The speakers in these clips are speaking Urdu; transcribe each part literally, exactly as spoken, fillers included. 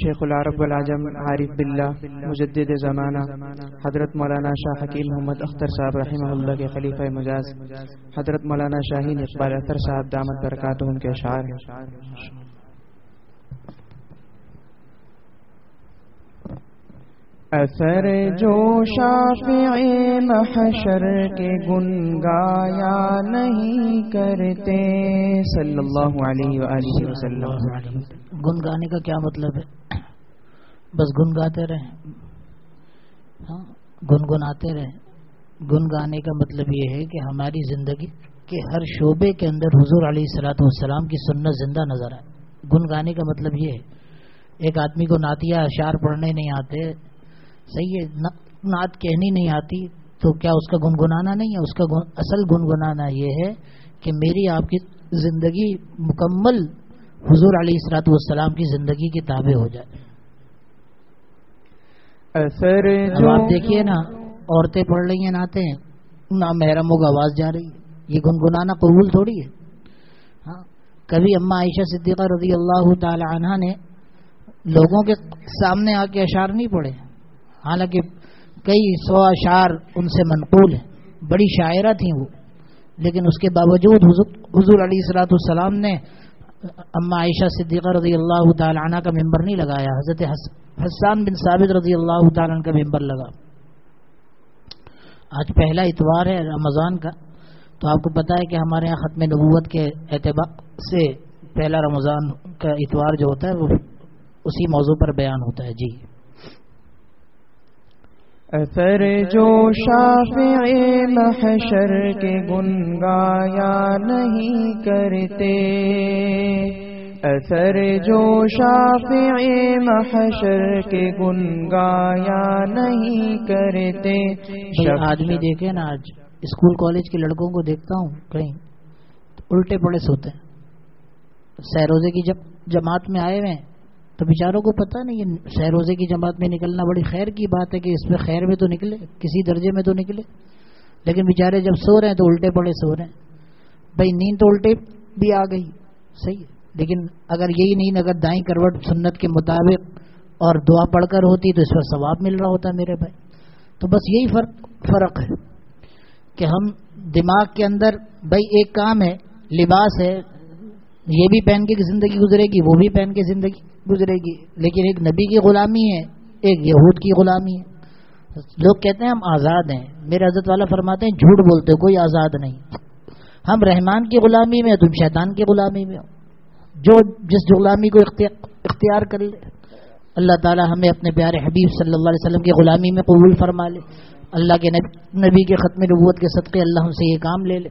شیخ العرب والعجم عارف باللہ مجدد زمانہ حضرت مولانا شاہ حکیم محمد اختر صاحب رحمہ اللہ کے خلیفہ مجاز حضرت مولانا شاہین اقبال اختر صاحب دامت برکاتہم کے اشعار ہیں۔ اثر جو شافع محشر کے گن گایا نہیں کرتے صلی اللہ علیہ وآلہ وسلم۔ گن گانے کا کیا مطلب ہے؟ بس گن گاتے رہیں، ہاں گنگناتے رہیں۔ گن گانے کا مطلب یہ ہے کہ ہماری زندگی کے ہر شعبے کے اندر حضور علیہ الصلوۃ والسلام کی سنت زندہ نظر آئے۔ گن گانے کا مطلب یہ ہے، ایک آدمی کو نعتیہ اشعار پڑھنے نہیں آتے، صحیح ہے، نعت کہنی نہیں آتی، تو کیا اس کا گنگنانا نہیں ہے؟ اس کا اصل گنگنانا یہ ہے کہ میری آپ کی زندگی مکمل حضور علیہ الصلوۃ والسلام کی زندگی کی تابع ہو جائے۔ اثر اب آپ دیکھیے نا، عورتیں پڑھ رہی ہیں نعتیں، نامحرموں کو آواز جا رہی ہے، یہ گنگنانا قبول تھوڑی ہے۔ ہاں کبھی اما عائشہ صدیقہ رضی اللہ تعالی عنہا نے لوگوں کے سامنے آ کے اشعار نہیں پڑھے، حالانکہ کئی سو اشعار ان سے منقول ہیں، بڑی شاعرہ تھیں وہ، لیکن اس کے باوجود حضور علیہ الصلوۃ والسلام نے اما عائشہ صدیقہ رضی اللہ تعالی عنہ کا ممبر نہیں لگایا، حضرت حسان بن ثابت رضی اللہ تعالی عنہ کا ممبر لگا۔ آج پہلا اتوار ہے رمضان کا، تو آپ کو پتہ ہے کہ ہمارے یہاں ختم نبوت کے اعتبار سے پہلا رمضان کا اتوار جو ہوتا ہے وہ اسی موضوع پر بیان ہوتا ہے۔ جی اثر جو شافع محشر کے گن گایا نہیں کرتے، اثر جو شافع محشر کے گن گایا نہیں کرتے۔ آدمی دیکھے نا، آج اسکول کالج کے لڑکوں کو دیکھتا ہوں کہیں الٹے پڑے سوتے ہیں، سہ روزے کی جب جماعت میں آئے ہوئے تو بیچاروں کو پتہ نہیں، یہ سہ روزے کی جماعت میں نکلنا بڑی خیر کی بات ہے کہ اس میں خیر میں تو نکلے، کسی درجے میں تو نکلے، لیکن بیچارے جب سو رہے ہیں تو الٹے پڑے سو رہے ہیں۔ بھائی نیند تو الٹے بھی آ گئی، صحیح ہے، لیکن اگر یہی نیند اگر دائیں کروٹ سنت کے مطابق اور دعا پڑھ کر ہوتی تو اس پر ثواب مل رہا ہوتا میرے بھائی۔ تو بس یہی فرق فرق ہے کہ ہم دماغ کے اندر بھائی ایک کام ہے، لباس ہے، یہ بھی پہن کے زندگی گزرے گی، وہ بھی پہن کے زندگی گزرے گی، لیکن ایک نبی کی غلامی ہے، ایک یہود کی غلامی ہے۔ لوگ کہتے ہیں ہم آزاد ہیں، میرے حضرت والا فرماتے ہیں جھوٹ بولتے ہو، کوئی آزاد نہیں، ہم رحمان کی غلامی میں، تم شیطان کی غلامی میں ہو، جو جس غلامی کو اختیار کر لے۔ اللہ تعالی ہمیں اپنے پیارے حبیب صلی اللہ علیہ وسلم کی غلامی میں قبول فرما لے، اللہ کے نبی کے ختم نبوت کے صدقے اللہ ہم سے یہ کام لے لے۔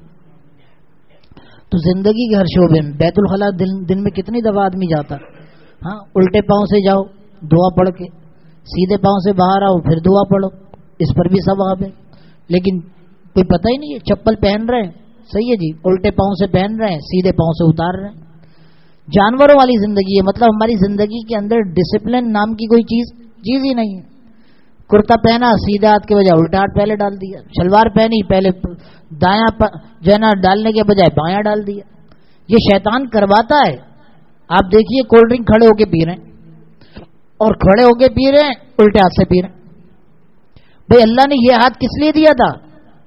تو زندگی کے ہر شعبے میں بیت الخلاء دن, دن میں کتنی دفعہ آدمی جاتا، ہاں الٹے پاؤں سے جاؤ دعا پڑھ کے، سیدھے پاؤں سے باہر آؤ پھر دعا پڑھو، اس پر بھی ثواب ہے، لیکن کوئی پتہ ہی نہیں ہے، چپل پہن رہے ہیں، صحیح ہے جی، الٹے پاؤں سے پہن رہے ہیں، سیدھے پاؤں سے اتار رہے ہیں۔ جانوروں والی زندگی ہے، مطلب ہماری زندگی کے اندر ڈسپلن نام کی کوئی چیز چیز ہی نہیں ہے۔ کرتا پہنا سیدھے ہاتھ کے بجائے الٹا ہاتھ پہلے ڈال دیا، شلوار پہنی پہلے دایاں جو ہے نا ڈالنے کے بجائے بایاں ڈال دیا۔ یہ شیطان کرواتا ہے۔ آپ دیکھیے کولڈ ڈرنک کھڑے ہو کے پی رہے ہیں اور کھڑے ہو کے پی رہے ہیں الٹے ہاتھ سے پی رہے ہیں۔ بھائی اللہ نے یہ ہاتھ کس لیے دیا تھا؟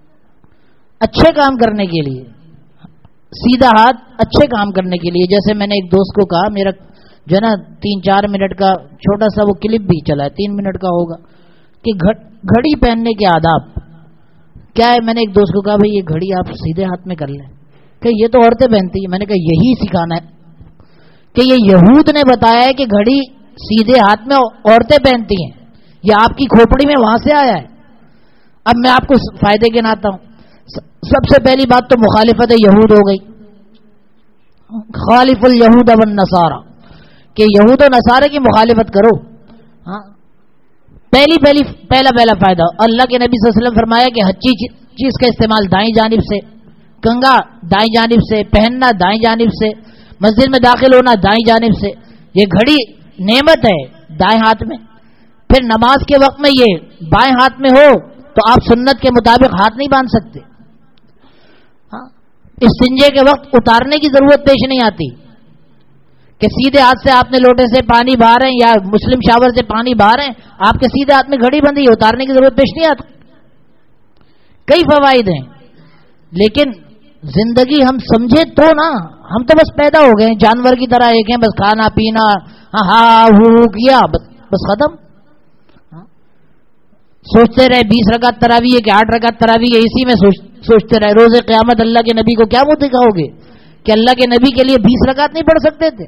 اچھے کام کرنے کے لیے، سیدھا ہاتھ اچھے کام کرنے کے لیے۔ جیسے میں نے ایک دوست کو کہا، میرا جو ہے نا تین چار منٹ کا چھوٹا سا وہ کلپ بھی چلا ہے، تین منٹ کا ہوگا، کہ گھڑی پہننے کے آداب کیا ہے۔ میں نے ایک دوست کو کہا بھائی یہ گھڑی آپ سیدھے ہاتھ میں کر لیں، کہ یہ تو عورتیں پہنتی ہیں۔ میں نے کہا یہی سکھانا ہے کہ یہ یہود نے بتایا ہے کہ گھڑی سیدھے ہاتھ میں عورتیں پہنتی ہیں، یہ آپ کی کھوپڑی میں وہاں سے آیا ہے۔ اب میں آپ کو فائدے گناتا ہوں۔ سب سے پہلی بات تو مخالفت یہود ہو گئی، خالف الیہود والنصارى، کہ یہود و نصارے کی مخالفت کرو۔ ہاں پہلی پہلی پہلا پہلا فائدہ، اللہ کے نبی صلی اللہ علیہ وسلم فرمایا کہ ہر چیز کا استعمال دائیں جانب سے، کنگا دائیں جانب سے، پہننا دائیں جانب سے، مسجد میں داخل ہونا دائیں جانب سے۔ یہ گھڑی نعمت ہے دائیں ہاتھ میں، پھر نماز کے وقت میں یہ بائیں ہاتھ میں ہو تو آپ سنت کے مطابق ہاتھ نہیں باندھ سکتے۔ ہاں استنجے کے وقت اتارنے کی ضرورت پیش نہیں آتی کہ سیدھے ہاتھ سے آپ نے لوٹے سے پانی بہا رہے ہیں یا مسلم شاور سے پانی بہا رہے ہیں، آپ کے سیدھے ہاتھ میں گھڑی بندھی ہے، اتارنے کی ضرورت پیش نہیں آتی. کئی فوائد ہیں، لیکن زندگی ہم سمجھے تو نا. ہم تو بس پیدا ہو گئے جانور کی طرح، ایک ہیں بس کھانا پینا ہاں ہو کیا بس ختم. سوچتے رہے بیس رکعت تراویح ہے کہ آٹھ رکعت تراویح ہے، اسی میں سوچتے رہے. روز قیامت اللہ کے نبی کو کیا منہ دکھاؤ گے کہ اللہ کے نبی کے لیے بیس رکعت نہیں پڑھ سکتے تھے؟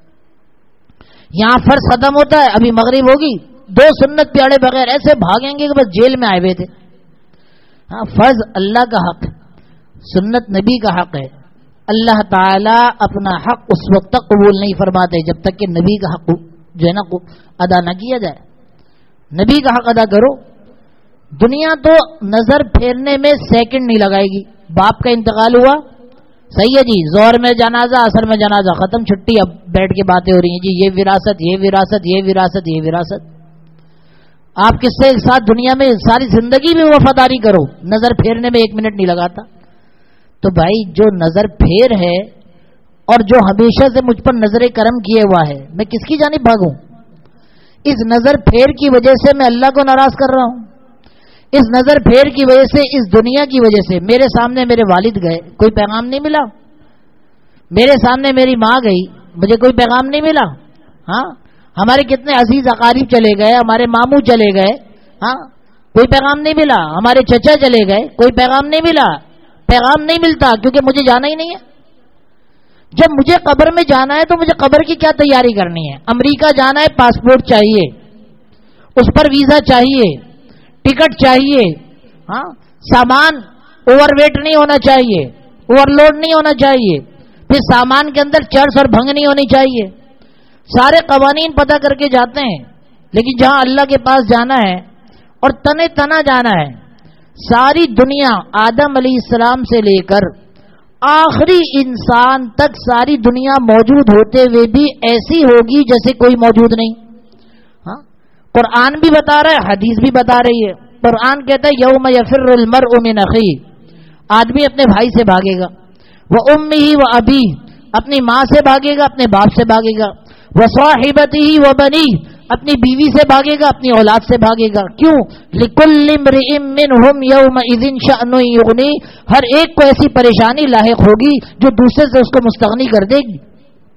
یہاں فرض ختم ہوتا ہے، ابھی مغرب ہوگی، دو سنت پیاڑے بغیر ایسے بھاگیں گے کہ بس جیل میں آئے ہوئے تھے. ہاں فرض اللہ کا حق، سنت نبی کا حق ہے. اللہ تعالی اپنا حق اس وقت تک قبول نہیں فرماتے جب تک کہ نبی کا حق جو ہے نا ادا نہ کیا جائے. نبی کا حق ادا کرو. دنیا تو نظر پھیرنے میں سیکنڈ نہیں لگائے گی. باپ کا انتقال ہوا، صحیح ہے جی، زہر میں جنازہ عصر میں جنازہ، ختم، چھٹی. اب بیٹھ کے باتیں ہو رہی ہیں جی یہ وراثت یہ وراثت یہ وراثت یہ وراثت. آپ کس سے ساتھ دنیا میں ساری زندگی میں وفاداری کرو، نظر پھیرنے میں ایک منٹ نہیں لگاتا. تو بھائی جو نظر پھیر ہے اور جو ہمیشہ سے مجھ پر نظر کرم کیے ہوا ہے، میں کس کی جانب بھاگوں؟ اس نظر پھیر کی وجہ سے میں اللہ کو ناراض کر رہا ہوں. اس نظر پھیر کی وجہ سے، اس دنیا کی وجہ سے میرے سامنے میرے والد گئے، کوئی پیغام نہیں ملا. میرے سامنے میری ماں گئی، مجھے کوئی پیغام نہیں ملا. ہاں ہمارے کتنے عزیز اقارب چلے گئے، ہمارے ماموں چلے گئے، ہاں کوئی پیغام نہیں ملا. ہمارے چچا چلے گئے، کوئی پیغام نہیں ملا. پیغام نہیں ملتا کیونکہ مجھے جانا ہی نہیں ہے. جب مجھے قبر میں جانا ہے تو مجھے قبر کی کیا تیاری کرنی ہے؟ امریکہ جانا ہے، پاسپورٹ چاہیے، اس پر ویزا چاہیے، ٹکٹ چاہیے. ہاں سامان اوور ویٹ نہیں ہونا چاہیے، اوور لوڈ نہیں ہونا چاہیے. پھر سامان کے اندر چرس اور بھنگ نہیں ہونی چاہیے. سارے قوانین پتہ کر کے جاتے ہیں. لیکن جہاں اللہ کے پاس جانا ہے اور تنے تنا جانا ہے، ساری دنیا آدم علیہ السلام سے لے کر آخری انسان تک ساری دنیا موجود ہوتے ہوئے بھی ایسی ہوگی جیسے کوئی موجود نہیں. ہاں قرآن بھی بتا رہا ہے، حدیث بھی بتا رہی ہے. قرآن کہتا ہے یوم یفر المرء من اخیہ، آدمی اپنے بھائی سے بھاگے گا. وہ امہ و ابی، اپنی ماں سے بھاگے گا، اپنے باپ سے بھاگے گا. وہ صاحبتہ و بنی، اپنی بیوی سے بھاگے گا، اپنی اولاد سے بھاگے گا. کیوں؟ لکل امرئ منہم یومئذ شأن یغنی، ہر ایک کو ایسی پریشانی لاحق ہوگی جو دوسرے سے اس کو مستغنی کر دے گی.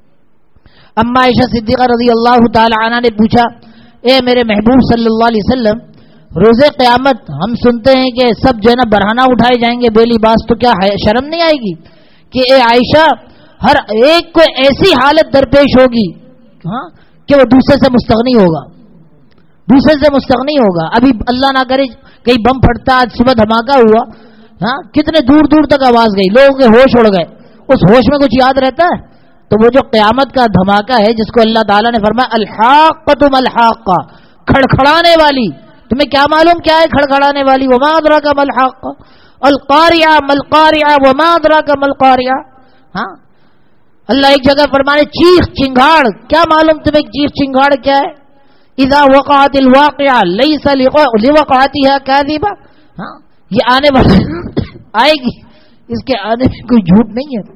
اما عائشہ صدیقہ رضی اللہ تعالی عنہا نے پوچھا، اے میرے محبوب صلی اللہ علیہ وسلم، روز قیامت ہم سنتے ہیں کہ سب جو ہے نا برہنہ اٹھائے جائیں گے بے لباس، تو کیا شرم نہیں آئے گی کہ اے عائشہ ہر ایک کو ایسی حالت درپیش ہوگی ہاں کہ وہ دوسرے سے مستغنی ہوگا، دوسرے سے مستغنی ہوگا. ابھی اللہ نہ کرے کہیں بم پھٹتا، آج صبح دھماکہ ہوا، ہاں کتنے دور دور تک آواز گئی، لوگوں کے ہوش اڑ گئے. اس ہوش میں کچھ یاد رہتا ہے؟ تو وہ جو قیامت کا دھماکہ ہے جس کو اللہ تعالیٰ نے فرمایا الحاقۃ ملحاقہ، کھڑکھڑانے والی، تمہیں کیا معلوم کیا ہے کھڑکھڑانے والی؟ وما ادراک ما الحاقہ، القاریہ ملقاریہ وما ادراک ما القاریہ. ہاں اللہ ایک جگہ فرمانے چیخ چنگاڑ، کیا معلوم تمہیں چیخ چنگاڑ کیا ہے؟ اذا وقعت الواقعہ لیس لوقعتها کاذبہ. ہاں یہ آنے والی آئے گی، اس کے آنے میں کوئی جھوٹ نہیں ہے.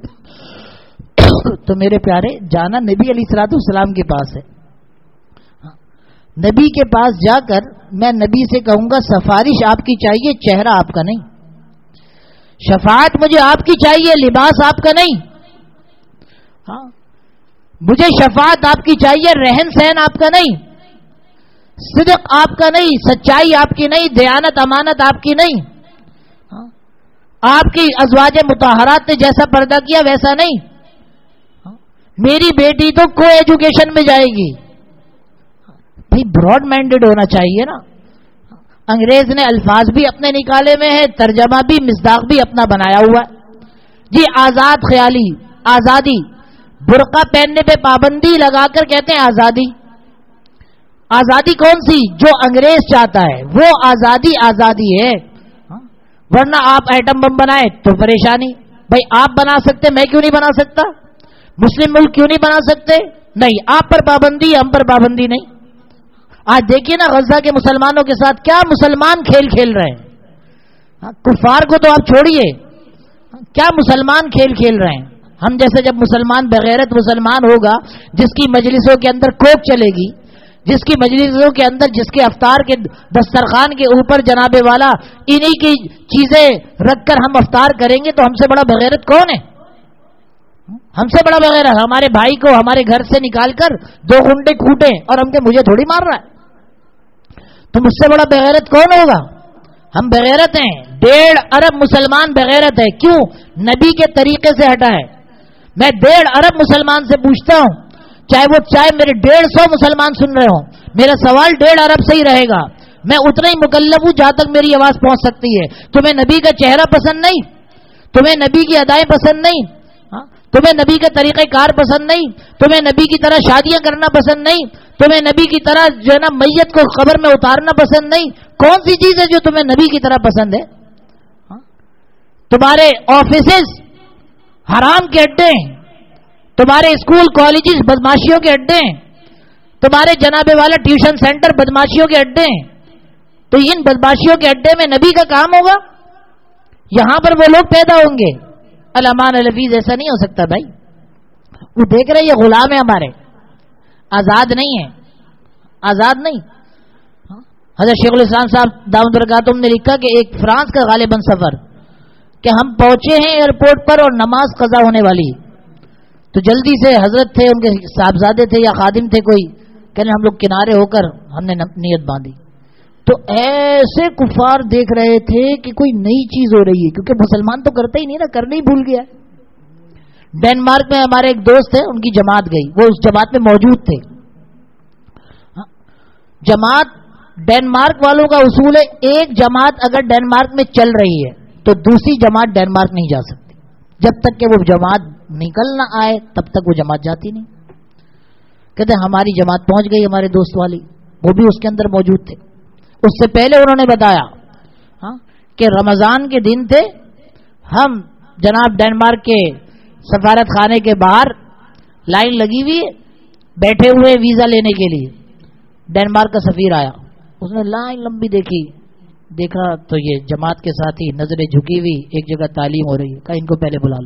تو میرے پیارے جانا نبی علیہ الصلوۃ والسلام کے پاس ہے. نبی کے پاس جا کر میں نبی سے کہوں گا سفارش آپ کی چاہیے، چہرہ آپ کا نہیں. شفاعت مجھے آپ کی چاہیے، لباس آپ کا نہیں. ہاں مجھے شفاعت آپ کی چاہیے، رہن سہن آپ کا نہیں، صدق آپ کا نہیں، سچائی آپ کی نہیں، دیانت امانت آپ کی نہیں. ہاں آپ کی ازواج مطہرات نے جیسا پردہ کیا ویسا نہیں. میری بیٹی تو کو ایجوکیشن میں جائے گی. بھائی براڈ مائنڈیڈ ہونا چاہیے نا. انگریز نے الفاظ بھی اپنے نکالے میں ہے، ترجمہ بھی مصداق بھی اپنا بنایا ہوا ہے جی. آزاد خیالی، آزادی، برقع پہننے پہ پابندی لگا کر کہتے ہیں آزادی. آزادی کون سی؟ جو انگریز چاہتا ہے وہ آزادی آزادی ہے. ورنہ آپ ایٹم بم بنائے تو پریشانی. بھائی آپ بنا سکتے، میں کیوں نہیں بنا سکتا؟ مسلم ملک کیوں نہیں بنا سکتے؟ نہیں، آپ پر پابندی، ہم پر پابندی نہیں. آج دیکھیے نا غزہ کے مسلمانوں کے ساتھ کیا مسلمان کھیل کھیل رہے ہیں. کفار کو تو آپ چھوڑیے، کیا مسلمان کھیل کھیل رہے ہیں. ہم جیسے جب مسلمان بغیرت مسلمان ہوگا جس کی مجلسوں کے اندر کوک چلے گی، جس کی مجلسوں کے اندر جس کے افطار کے دسترخوان کے اوپر جناب والا انہی کی چیزیں رکھ کر ہم افطار کریں گے تو ہم سے بڑا بغیرت کون ہے؟ ہم سے بڑا بغیرت ہمارے بھائی کو ہمارے گھر سے نکال کر دو گھنٹے کھوٹے اور ہم کے مجھے تھوڑی مار رہا ہے، تو مجھ سے بڑا بغیرت کون ہوگا؟ ہم بغیرت ہیں، ڈیڑھ ارب مسلمان بغیرت ہے، کیوں؟ نبی کے طریقے سے ہٹا ہے۔ میں ڈیڑھ ارب مسلمان سے پوچھتا ہوں، چاہے وہ چاہے میرے ڈیڑھ سو مسلمان سن رہے ہوں، میرا سوال ڈیڑھ ارب سے ہی رہے گا، میں اتنا ہی مکلف ہوں جہاں تک میری آواز پہنچ سکتی ہے۔ تمہیں نبی کا چہرہ پسند نہیں، تمہیں نبی کی ادائیں پسند نہیں، تمہیں نبی کا طریقہ کار پسند نہیں، تمہیں نبی کی طرح شادیاں کرنا پسند نہیں، تمہیں نبی کی طرح جو ہے نا میت کو قبر میں اتارنا پسند نہیں، کون سی چیز ہے جو تمہیں نبی کی طرح پسند ہے؟ تمہارے آفیسز حرام کے اڈے ہیں، تمہارے اسکول کالجز بدماشیوں کے اڈے ہیں، تمہارے جناب والا ٹیوشن سینٹر بدماشیوں کے اڈے ہیں، تو ان بدماشیوں کے اڈے میں نبی کا کام ہوگا؟ یہاں پر وہ لوگ پیدا ہوں گے۔ الامان الحفیظ ایسا نہیں ہو سکتا بھائی، وہ دیکھ رہے یہ غلام ہے ہمارے، آزاد نہیں ہے، آزاد نہیں۔ حضرت شیخ الاسلام صاحب دامت برکاتہم نے لکھا کہ ایک فرانس کا غالباً سفر کہ ہم پہنچے ہیں ایئرپورٹ پر اور نماز قضا ہونے والی، تو جلدی سے حضرت تھے، ان کے صاحبزادے تھے یا خادم تھے کوئی، کہنے ہم لوگ کنارے ہو کر ہم نے نیت باندھی، تو ایسے کفار دیکھ رہے تھے کہ کوئی نئی چیز ہو رہی ہے، کیونکہ مسلمان تو کرتے ہی نہیں نا، کرنے ہی بھول گیا۔ ڈینمارک میں ہمارے ایک دوست ہے، ان کی جماعت گئی، وہ اس جماعت میں موجود تھے۔ جماعت ڈینمارک والوں کا اصول ہے، ایک جماعت اگر ڈینمارک میں چل رہی ہے تو دوسری جماعت ڈینمارک نہیں جا سکتی، جب تک کہ وہ جماعت نکل نہ آئے تب تک وہ جماعت جاتی نہیں۔ کہتے ہماری جماعت پہنچ گئی، ہمارے دوست والی، وہ بھی اس کے اندر موجود تھے۔ اس سے پہلے انہوں نے بتایا ہاں کہ رمضان کے دن تھے، ہم جناب ڈینمارک کے سفارت خانے کے باہر لائن لگی ہوئی بیٹھے ہوئے ویزا لینے کے لیے، ڈینمارک کا سفیر آیا، اس نے لائن لمبی دیکھی، دیکھا تو یہ جماعت کے ساتھ ہی نظریں جھکی ہوئی ایک جگہ تعلیم ہو رہی ہے، کہا ان کو پہلے بلا لو،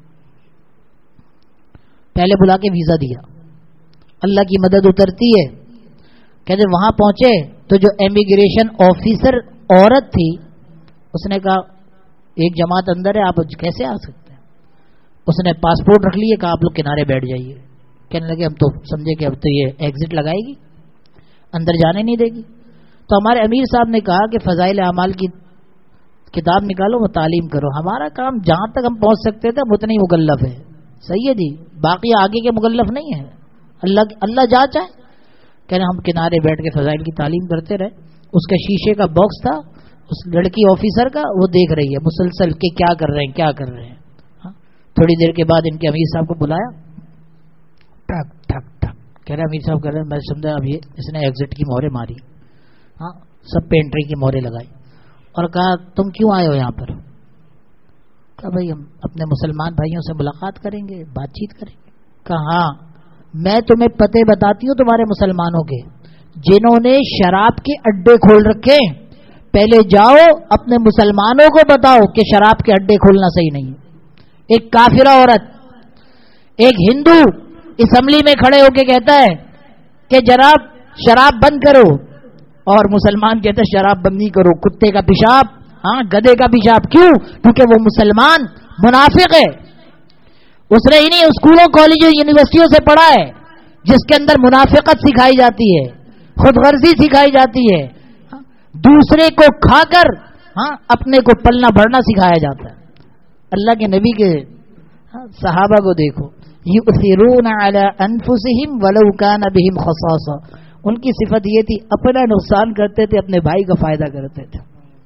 پہلے بلا کے ویزا دیا۔ اللہ کی مدد اترتی ہے، کہتے وہاں پہنچے تو جو امیگریشن آفیسر عورت تھی اس نے کہا ایک جماعت اندر ہے، آپ کیسے آ سکتے ہیں؟ اس نے پاسپورٹ رکھ لیے، کہا آپ لوگ کنارے بیٹھ جائیے۔ کہنے لگے ہم تو سمجھے کہ اب تو یہ ایگزٹ لگائے گی، اندر جانے نہیں دے گی۔ تو ہمارے امیر صاحب نے کہا کہ فضائل اعمال کی کتاب نکالو، وہ تعلیم کرو، ہمارا کام جہاں تک ہم پہنچ سکتے تھے ہم اتنے ہی مکلف ہے، صحیح ہے جی، باقی آگے کے مکلف نہیں ہے، اللہ اللہ جا چاہے۔ کہنے ہم کنارے بیٹھ کے فضائل کی تعلیم کرتے رہے۔ اس کا شیشے کا باکس تھا، اس لڑکی آفیسر کا، وہ دیکھ رہی ہے مسلسل کہ کیا کر رہے ہیں کیا کر رہے ہیں۔ ہاں تھوڑی دیر کے بعد ان کے امیر صاحب کو بلایا، ٹھک ٹھک ٹھک کہہ رہے امیر صاحب کہہ رہے میں سمجھا اب یہ اس نے ایگزٹ کی مہریں ماری، ہاں سب پہ انٹری کی مہریں لگائی، اور کہا تم کیوں آئے ہو یہاں پر؟ کہا بھائی ہم اپنے مسلمان بھائیوں سے ملاقات کریں گے، بات چیت کریں گے۔ کہا ہاں میں تمہیں پتے بتاتی ہوں تمہارے مسلمانوں کے، جنہوں نے شراب کے اڈے کھول رکھے، پہلے جاؤ اپنے مسلمانوں کو بتاؤ کہ شراب کے اڈے کھولنا صحیح نہیں ہے۔ ایک کافرہ عورت، ایک ہندو اسمبلی میں کھڑے ہو کے کہتا ہے کہ جناب شراب بند کرو، اور مسلمان کہتے ہیں شراب بند نہیں کرو، کتے کا پیشاب، ہاں گدے کا پیشاب، کیوں؟ کیونکہ وہ مسلمان منافق ہے، اس نے انہیں اسکولوں کالجوں یونیورسٹیوں سے پڑھا ہے جس کے اندر منافقت سکھائی جاتی ہے، خود غرضی سکھائی جاتی ہے، دوسرے کو کھا کر ہاں اپنے کو پلنا بڑھنا سکھایا جاتا ہے۔ اللہ کے نبی کے صحابہ کو دیکھو، یؤثرون علی انفسہم ولو کان بہم خصاصہ، ان کی صفت یہ تھی اپنا نقصان کرتے تھے، اپنے بھائی کا فائدہ کرتے تھے۔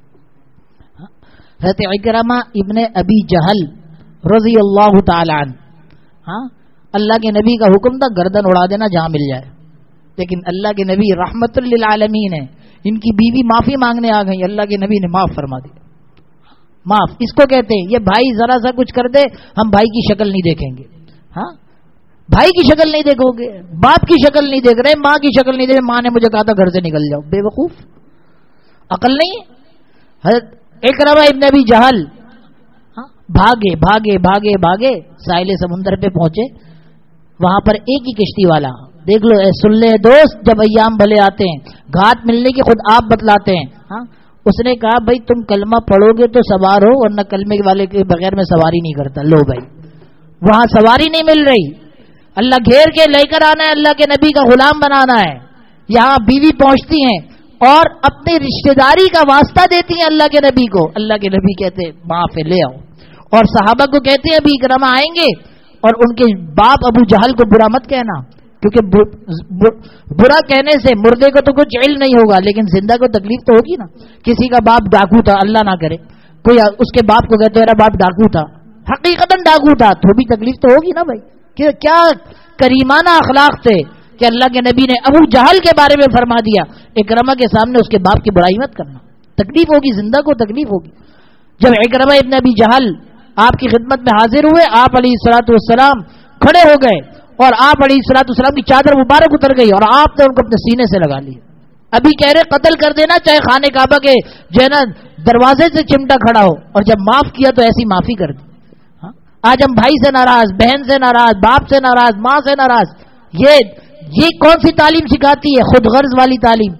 حضرت اکرمہ ابن ابی جہل رضی اللہ تعالی عنہ، ہاں اللہ کے نبی کا حکم تھا گردن اڑا دینا جہاں مل جائے، لیکن اللہ کے نبی رحمت للعالمین ہیں، ان کی بیوی معافی مانگنے آ گئی، اللہ کے نبی نے معاف فرما دی، معاف اس کو کہتے ہیں، یہ بھائی ذرا سا کچھ کر دے ہم بھائی کی شکل نہیں دیکھیں گے، ہاں بھائی کی شکل نہیں دیکھو گے، باپ کی شکل نہیں دیکھ رہے، ماں کی شکل نہیں دیکھ رہے، ماں نے مجھے کہا تھا گھر سے نکل جاؤ، بے وقوف، عقل نہیں ہے۔ حضرت اکرمہ ابن ابی جہل بھاگے بھاگے بھاگے بھاگے ساحل سمندر پہ پہنچے. وہاں پر ایک ہی کشتی والا, دیکھ لو اے سن لے دوست, جب ایام بھلے آتے ہیں گھاٹ ملنے کی خود آپ بتلاتے ہیں. ہاں, اس نے کہا بھائی تم کلمہ پڑھو گے تو سوار ہو, ورنہ کلمے والے کے بغیر میں سواری نہیں کرتا. لو بھائی, وہاں سواری نہیں مل رہی, اللہ گھیر کے لے کر آنا ہے, اللہ کے نبی کا غلام بنانا ہے. یہاں بیوی پہنچتی ہیں اور اپنی رشتہ داری کا واسطہ دیتی ہیں اللہ کے نبی کو. اللہ کے نبی کہتے معاف لے آؤ, اور صحابہ کو کہتے ہیں ابھی اکرمہ آئیں گے, اور ان کے باپ ابو جہل کو برا مت کہنا, کیونکہ برا کہنے سے مردے کو تو کچھ علم نہیں ہوگا, لیکن زندہ کو تکلیف تو ہوگی نا. کسی کا باپ ڈاکو تھا, اللہ نہ کرے کوئی اس کے باپ کو کہتے میرا باپ ڈاکو تھا, حقیقتاً ڈاکو تھا, تو بھی تکلیف تو ہوگی نا بھائی. کہ کیا کریمانہ اخلاق تھے کہ اللہ کے نبی نے ابو جہل کے بارے میں فرما دیا اکرمہ کے سامنے اس کے باپ کی برائی مت کرنا, تکلیف ہوگی, زندہ کو تکلیف ہوگی. جب اکرمہ ابن ابی جہل آپ کی خدمت میں حاضر ہوئے, آپ علیہ الصلوۃ والسلام کھڑے ہو گئے, اور آپ علیہ الصلوۃ والسلام کی چادر مبارک اتر گئی, اور آپ نے ان کو اپنے سینے سے لگا لی. ابھی کہہ رہے قتل کر دینا, چاہے خانے کعبہ کے جو ہے نا دروازے سے چمٹا کھڑا ہو, اور جب معاف کیا تو ایسی معافی کر دی. آج ہم بھائی سے ناراض, بہن سے ناراض, باپ سے ناراض, ماں سے ناراض. یہ یہ کون سی تعلیم سکھاتی ہے؟ خود غرض والی تعلیم.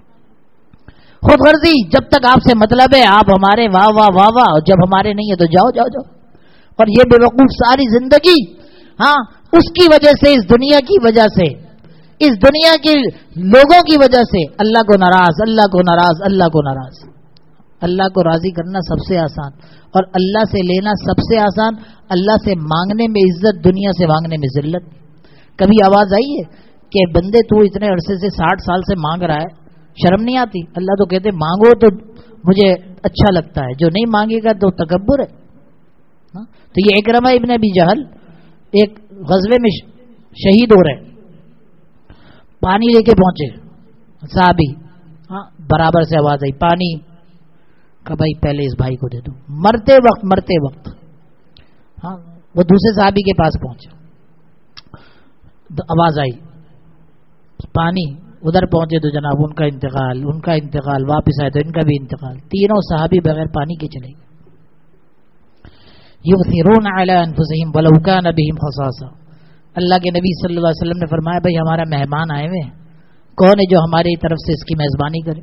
خود غرضی, جب تک آپ سے مطلب ہے آپ ہمارے واہ واہ واہ واہ, اور جب ہمارے نہیں ہے تو جاؤ جاؤ جاؤ. اور یہ بے وقوف ساری زندگی, ہاں اس کی وجہ سے, اس دنیا کی وجہ سے, اس دنیا کے لوگوں کی وجہ سے اللہ کو ناراض, اللہ کو ناراض, اللہ کو ناراض. اللہ کو راضی کرنا سب سے آسان, اور اللہ سے لینا سب سے آسان. اللہ سے مانگنے میں عزت, دنیا سے مانگنے میں ذلت. کبھی آواز آئی ہے کہ بندے تو اتنے عرصے سے ساٹھ سال سے مانگ رہا ہے, شرم نہیں آتی؟ اللہ تو کہتے مانگو تو مجھے اچھا لگتا ہے, جو نہیں مانگے گا تو تکبر ہے. تو یہ اکرمہ ابن ابی جہل ایک غزوے میں شہید ہو رہے, پانی لے کے پہنچے صحابی, ہاں برابر سے آواز آئی پانی کہ بھائی پہلے اس بھائی کو دے دو. مرتے وقت مرتے وقت ہاں وہ دوسرے صحابی کے پاس پہنچے, آواز آئی پانی, ادھر پہنچے تو جناب ان کا انتقال, ان کا انتقال, واپس آئے تو ان کا بھی انتقال. تینوں صحابی بغیر پانی کے چلے گئے. یؤثرون علی انفسہم ولو کان بہم خصاصہ. اللہ کے نبی صلی اللہ علیہ وسلم نے فرمایا بھائی ہمارا مہمان آئے ہوئے, کون ہے جو ہماری طرف سے اس کی میزبانی کرے؟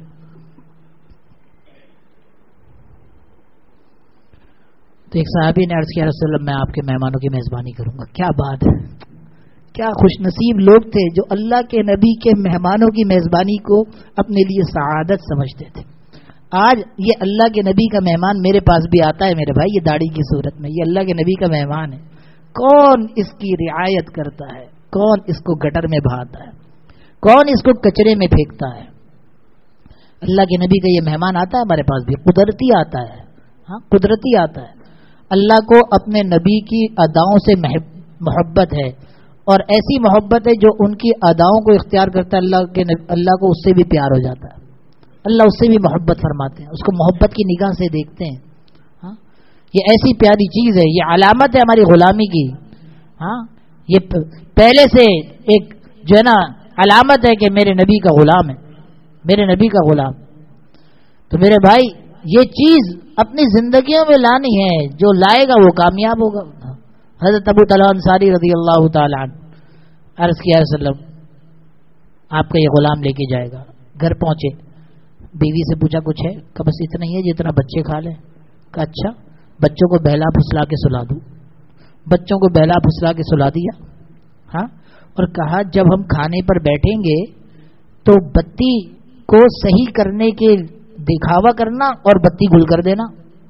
تو ایک صحابی نے عرض کیا رسول اللہ میں آپ کے مہمانوں کی میزبانی کروں گا. کیا بات ہے, کیا خوش نصیب لوگ تھے جو اللہ کے نبی کے مہمانوں کی میزبانی کو اپنے لیے سعادت سمجھتے تھے. آج یہ اللہ کے نبی کا مہمان میرے پاس بھی آتا ہے میرے بھائی, یہ داڑھی کی صورت میں, یہ اللہ کے نبی کا مہمان ہے. کون اس کی رعایت کرتا ہے, کون اس کو گٹر میں بہاتا ہے, کون اس کو کچرے میں پھینکتا ہے؟ اللہ کے نبی کا یہ مہمان آتا ہے ہمارے پاس بھی, قدرتی آتا ہے. ہاں قدرتی آتا ہے. اللہ کو اپنے نبی کی اداؤں سے محبت ہے, اور ایسی محبت ہے جو ان کی اداؤں کو اختیار کرتا ہے, اللہ کے اللہ کو اس سے بھی پیار ہو جاتا ہے, اللہ اس سے بھی محبت فرماتے ہیں, اس کو محبت کی نگاہ سے دیکھتے ہیں. ہاں یہ ایسی پیاری چیز ہے, یہ علامت ہے ہماری غلامی کی. ہاں یہ پہلے سے ایک جو ہے نا علامت ہے کہ میرے نبی کا غلام ہے, میرے نبی کا غلام. تو میرے بھائی یہ چیز اپنی زندگیوں میں لانی ہے, جو لائے گا وہ کامیاب ہوگا. حضرت ابو طلحہ انصاری رضی اللہ تعالی عنہ عرض کیا رسول اللہ آپ کا یہ غلام لے کے جائے گا. گھر پہنچے, بیوی سے پوچھا کچھ ہے؟ کہ بس اتنا ہی ہے جتنا بچے کھا لیں. کہ اچھا, بچوں کو بہلا پھسلا کے سلا دوں. بچوں کو بہلا پھسلا کے سلا دیا. ہاں, اور کہا جب ہم کھانے پر بیٹھیں گے تو بتی کو صحیح کرنے کے دکھاوا کرنا اور بتی گل کر دینا.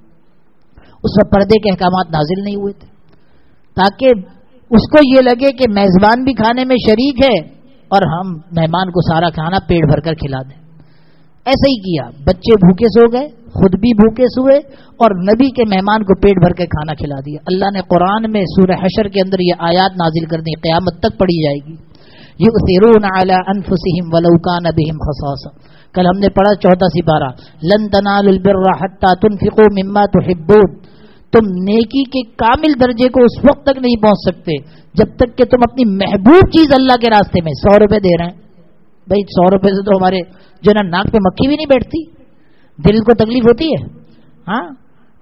اس میں پردے کے احکامات نازل نہیں ہوئے تھے, تاکہ اس کو یہ لگے کہ میزبان بھی کھانے میں شریک ہے اور ہم مہمان کو سارا کھانا پیٹ بھر کر کھلا دیں. ایسا ہی کیا, بچے بھوکے سو گئے, خود بھی بھوکے سوئے, اور نبی کے مہمان کو پیٹ بھر کے کھانا کھلا دیا. اللہ نے قرآن میں سورہ حشر کے اندر یہ آیات نازل کر دی, قیامت تک پڑھی جائے گی. یؤثرون علی انفسہم ولو کان بہم خصاصہ. کل ہم نے پڑھا چوتھا سپارہ, لن تنالوا البر حتی تنفقوا مما تحبون. تم نیکی کے کامل درجے کو اس وقت تک نہیں پہنچ سکتے جب تک کہ تم اپنی محبوب چیز اللہ کے راستے میں, سو روپے دے رہے ہیں بھائی, سو روپے سے تو ہمارے جو نا ناک پہ مکھی بھی نہیں بیٹھتی, دل کو تکلیف ہوتی ہے. ہاں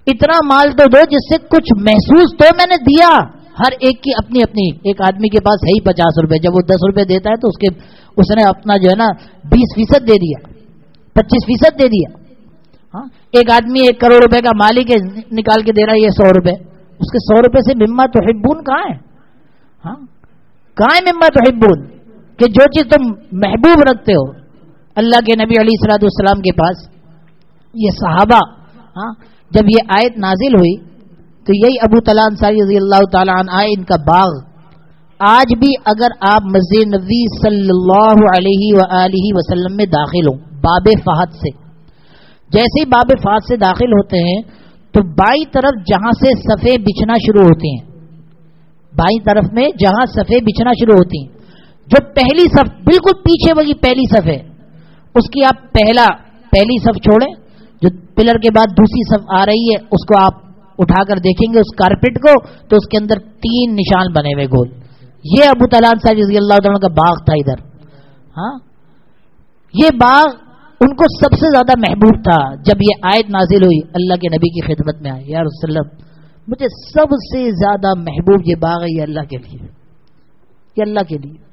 اتنا مال تو دو جس سے کچھ محسوس تو میں نے دیا. ہر ایک کی اپنی اپنی. ایک آدمی کے پاس ہے ہی پچاس روپے, جب وہ دس روپے دیتا ہے تو اس کے اس نے اپنا جو ہے نا بیس فیصد دے دیا, پچیس فیصد دے دیا. ہاں, ایک آدمی ایک کروڑ روپے کا مالک ہے, نکال کے دے رہا ہے یہ سو روپے. اس کے سو روپے سے مما تحبون کہاں ہے؟ ہاں, کہاں ہے مما تحبون؟ کہ جو چیز تم محبوب رکھتے ہو. اللہ کے نبی علیہ الصلوۃ والسلام کے پاس یہ صحابہ, ہاں, جب یہ آیت نازل ہوئی تو یہی ابو طلحہ انصاری رضی اللہ تعالیٰ عنہ آئے, ان کا باغ آج بھی اگر آپ مسجد نبوی صلی اللہ علیہ وآلہ وسلم میں داخل ہوں باب فہد سے, جیسے ہی باب فہد سے داخل ہوتے ہیں تو بائیں طرف جہاں سے صفیں بچھنا شروع ہوتی ہیں, بائیں طرف میں جہاں صفیں بچھنا شروع ہوتی ہیں, جو پہلی صف بالکل پیچھے والی پہلی صف ہے, اس کی آپ پہلا پہلی صف چھوڑیں, جو پلر کے بعد دوسری صف آ رہی ہے اس کو آپ اٹھا کر دیکھیں گے اس کارپیٹ کو, تو اس کے اندر تین نشان بنے ہوئے گول. یہ ابو طلحہ انصاری رضی اللہ تعالیٰ کا باغ تھا ادھر. ہاں, یہ باغ ان کو سب سے زیادہ محبوب تھا. جب یہ آیت نازل ہوئی اللہ کے نبی کی خدمت میں آئے, یا رسول اللہ مجھے سب سے زیادہ محبوب یہ باغ ہے, یہ اللہ کے لیے, یہ اللہ کے لیے.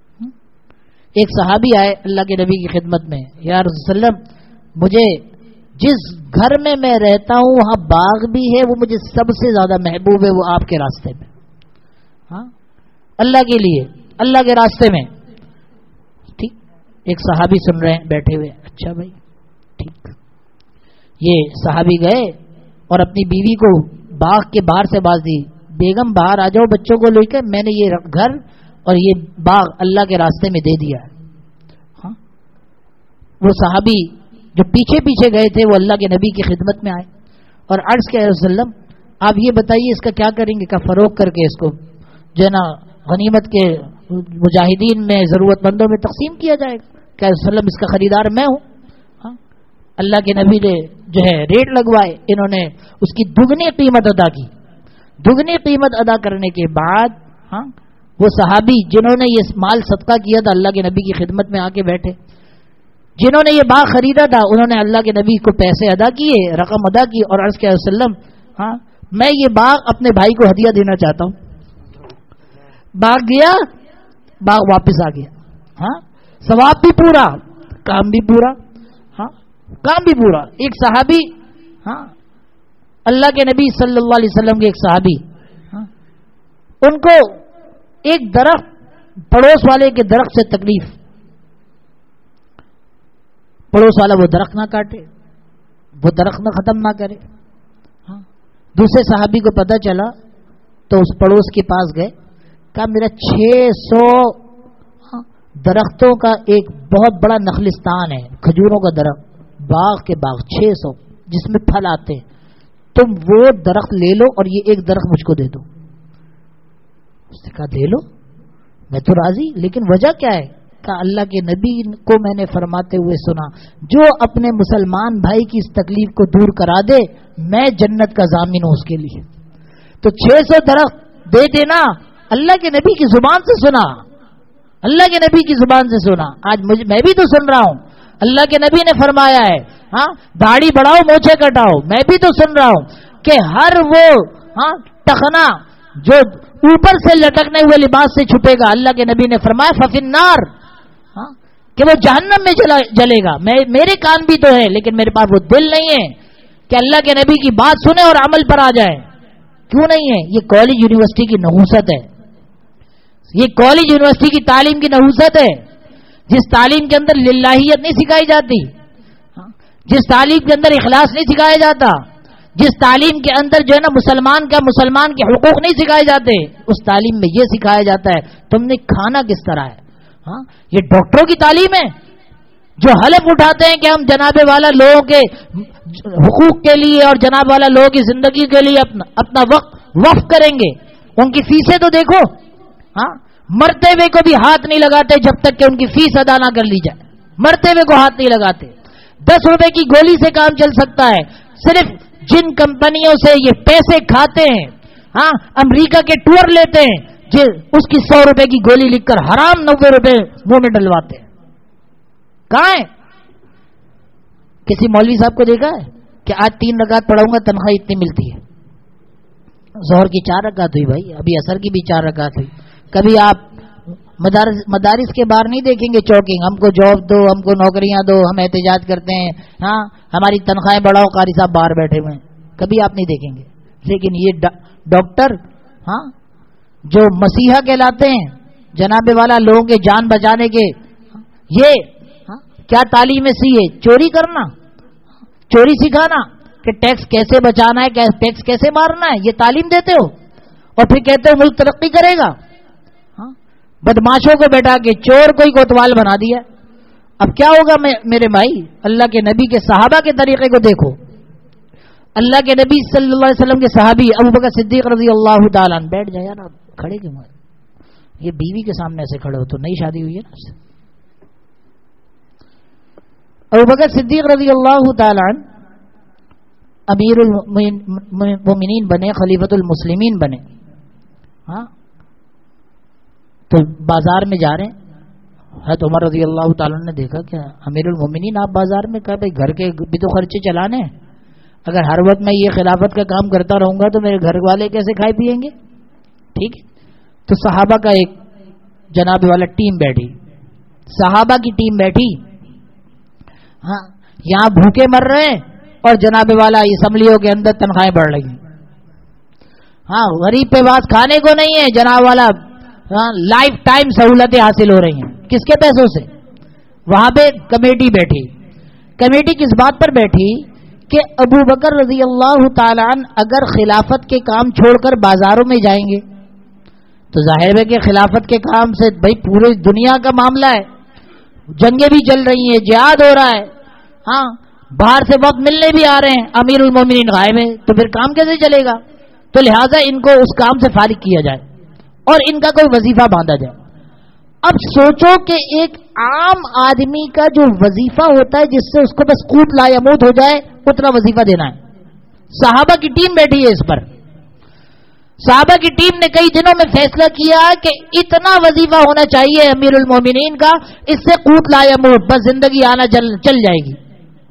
ایک صحابی آئے اللہ کے نبی کی خدمت میں, یا رسول اللہ مجھے جس گھر میں میں رہتا ہوں وہاں باغ بھی ہے, وہ مجھے سب سے زیادہ محبوب ہے, وہ آپ کے راستے میں. ہاں, اللہ کے لیے, اللہ کے راستے میں. ٹھیک, ایک صحابی سن رہے ہیں بیٹھے ہوئے, اچھا بھائی ٹھیک. یہ صحابی گئے اور اپنی بیوی کو باغ کے باہر سے باز دی, بیگم باہر آ جاؤ بچوں کو لے کر, میں نے یہ گھر اور یہ باغ اللہ کے راستے میں دے دیا ہے. ہاں, وہ صحابی جو پیچھے پیچھے گئے تھے وہ اللہ کے نبی کی خدمت میں آئے اور عرض کیا رسول اللہ آپ یہ بتائیے اس کا کیا کریں گے؟ کہ فروخت کر کے اس کو جو ہے نا غنیمت کے مجاہدین میں ضرورت مندوں میں تقسیم کیا جائے گا. کہ رسول اللہ اس کا خریدار میں ہوں. ہاں, اللہ کے نبی نے جو ہے ریٹ لگوائے, انہوں نے اس کی دگنی قیمت ادا کی. دگنی قیمت ادا کرنے کے بعد ہاں وہ صحابی جنہوں نے یہ مال صدقہ کیا تھا اللہ کے نبی کی خدمت میں آ کے بیٹھے, جنہوں نے یہ باغ خریدا تھا انہوں نے اللہ کے نبی کو پیسے ادا کیے, رقم ادا کی اور عرض کیا وسلم ہاں میں یہ باغ اپنے بھائی کو ہدیہ دینا چاہتا ہوں. باغ گیا, باغ واپس آ گیا. ہاں, ثواب بھی پورا, کام بھی پورا. ہاں, کام بھی پورا. ایک صحابی ہاں اللہ کے نبی صلی اللہ علیہ وسلم کے ایک صحابی ہاں ان کو ایک درخت پڑوس والے کے درخت سے تکلیف, پڑوس والا وہ درخت نہ کاٹے, وہ درخت نہ ختم نہ کرے. ہاں, دوسرے صحابی کو پتہ چلا تو اس پڑوس کے پاس گئے, کہا میرا چھ سو درختوں کا ایک بہت بڑا نخلستان ہے, کھجوروں کا درخت, باغ کے باغ چھ سو جس میں پھل آتے ہیں, تم وہ درخت لے لو اور یہ ایک درخت مجھ کو دے دو. اس نے کہا دے لو, میں تو راضی, لیکن وجہ کیا ہے؟ کہ اللہ کے نبی کو میں نے فرماتے ہوئے سنا جو اپنے مسلمان بھائی کی اس تکلیف کو دور کرا دے میں جنت کا ضامن ہوں اس کے لیے. تو چھ سو درخت دے دینا اللہ کے نبی کی زبان سے سنا, اللہ کے نبی کی زبان سے سنا. آج مجھے میں بھی تو سن رہا ہوں, اللہ کے نبی نے فرمایا ہے ہاں داڑھی بڑھاؤ موچھے کٹاؤ, میں بھی تو سن رہا ہوں کہ ہر وہ ہاں ٹخنا جو اوپر سے لٹکنے ہوئے لباس سے چھپے گا, اللہ کے نبی نے فرمایا ففن نار, ہاں کہ وہ جہنم میں جلے گا. میں میرے کان بھی تو ہے لیکن میرے پاس وہ دل نہیں ہے کہ اللہ کے نبی کی بات سنے اور عمل پر آ جائے. کیوں نہیں ہے؟ یہ کالج یونیورسٹی کی نحوست ہے, یہ کالج یونیورسٹی کی تعلیم کی نحوست ہے, جس تعلیم کے اندر للہیت نہیں سکھائی جاتی, جس تعلیم کے اندر اخلاص نہیں سکھایا جاتا, جس تعلیم کے اندر جو ہے نا مسلمان کا مسلمان کے حقوق نہیں سکھائے جاتے, اس تعلیم میں یہ سکھایا جاتا ہے تم نے کھانا کس طرح ہے. ہاں, یہ ڈاکٹروں کی تعلیم ہے جو حلف اٹھاتے ہیں کہ ہم جناب والا لوگوں کے حقوق کے لیے اور جناب والا لوگوں کی زندگی کے لیے اپنا اپنا وقت وقف کریں گے. ان کی فیسیں تو دیکھو, ہاں مرتے ہوئے کو بھی ہاتھ نہیں لگاتے جب تک کہ ان کی فیس ادا نہ کر لی جائے, مرتے ہوئے کو ہاتھ نہیں لگاتے. دس روپے کی گولی سے کام چل سکتا ہے. صرف جن کمپنیوں سے یہ پیسے کھاتے ہیں, ہاں امریکہ کے ٹور لیتے ہیں, اس کی سو روپے کی گولی لکھ کر حرام نوے روپے منہ میں ڈلواتے ہیں. کہاں ہے؟ کسی مولوی صاحب کو دیکھا ہے کہ آج تین رکعت پڑھوں گا تنخواہ اتنی ملتی ہے. ظہر کی چار رکعت ہوئی بھائی, ابھی عصر کی بھی چار رکعت ہوئی. کبھی آپ مدارس مدارس کے باہر نہیں دیکھیں گے چوکنگ, ہم کو جاب دو, ہم کو نوکریاں دو, ہم احتجاج کرتے ہیں, ہاں ہماری تنخواہیں بڑھاؤ, قاری صاحب باہر بیٹھے ہوئے ہیں. کبھی آپ نہیں دیکھیں گے. لیکن یہ ڈاکٹر ہاں جو مسیحا کہلاتے ہیں, جناب والا لوگوں کے جان بچانے کے, یہ کیا تعلیم سی ہے؟ چوری کرنا, چوری سکھانا کہ ٹیکس کیسے بچانا ہے, ٹیکس کیسے مارنا ہے, یہ تعلیم دیتے ہو اور پھر کہتے ہو ملک ترقی کرے گا. بدماشوں کو بیٹھا کے چور کوئی کوتوال بنا دیا. اب کیا ہوگا میرے بھائی؟ اللہ کے نبی کے صحابہ کے طریقے کو دیکھو. اللہ کے نبی صلی اللہ علیہ وسلم کے صحابی ابو بکر صدیق رضی اللہ تعالیٰ عنہ, بیٹھ جائے نا, کھڑے کیوں ہیں؟ یہ بیوی کے سامنے ایسے کھڑے ہو تو نئی شادی ہوئی ہے نا. ابو بکر صدیق رضی اللہ تعالیٰ عنہ امیر المؤمنین بنے, خلیفۃ المسلمین بنے. ہاں تو بازار میں جا رہے ہیں, حضرت عمر رضی اللہ تعالیٰ نے دیکھا کہ امیر المومنین آپ بازار میں, کہا بھائی گھر کے بھی تو خرچے چلانے ہیں, اگر ہر وقت میں یہ خلافت کا کام کرتا رہوں گا تو میرے گھر والے کیسے کھائے پیئیں گے؟ ٹھیک ہے. تو صحابہ کا ایک جناب والا ٹیم بیٹھی, صحابہ کی ٹیم بیٹھی, ہاں یہاں بھوکے مر رہے ہیں اور جناب والا اسمبلیوں کے اندر تنخواہیں بڑھ رہی ہیں. ہاں غریب پہ باز کھانے کو نہیں ہے, جناب والا لائف ٹائم سہولتیں حاصل ہو رہی ہیں. کس کے پیسوں سے؟ وہاں پہ کمیٹی بیٹھی. کمیٹی کس بات پر بیٹھی کہ ابو بکر رضی اللہ تعالیٰ عنہ اگر خلافت کے کام چھوڑ کر بازاروں میں جائیں گے تو ظاہر ہے کہ خلافت کے کام سے بھائی پوری دنیا کا معاملہ ہے, جنگیں بھی چل رہی ہیں, جہاد ہو رہا ہے, ہاں باہر سے وقت ملنے بھی آ رہے ہیں, امیر المومنین غائب ہیں, تو پھر کام کیسے چلے گا؟ تو لہٰذا ان کو اس کام سے فارغ کیا جائے اور ان کا کوئی وظیفہ باندھا جائے. اب سوچو کہ ایک عام آدمی کا جو وظیفہ ہوتا ہے جس سے اس کو بس قوت لا یموت ہو جائے اتنا وظیفہ دینا ہے. صحابہ کی ٹیم بیٹھی ہے اس پر. صحابہ کی ٹیم نے کئی دنوں میں فیصلہ کیا کہ اتنا وظیفہ ہونا چاہیے امیر المومنین کا, اس سے قوت لا یموت, بس زندگی آنا چل چل جائے گی.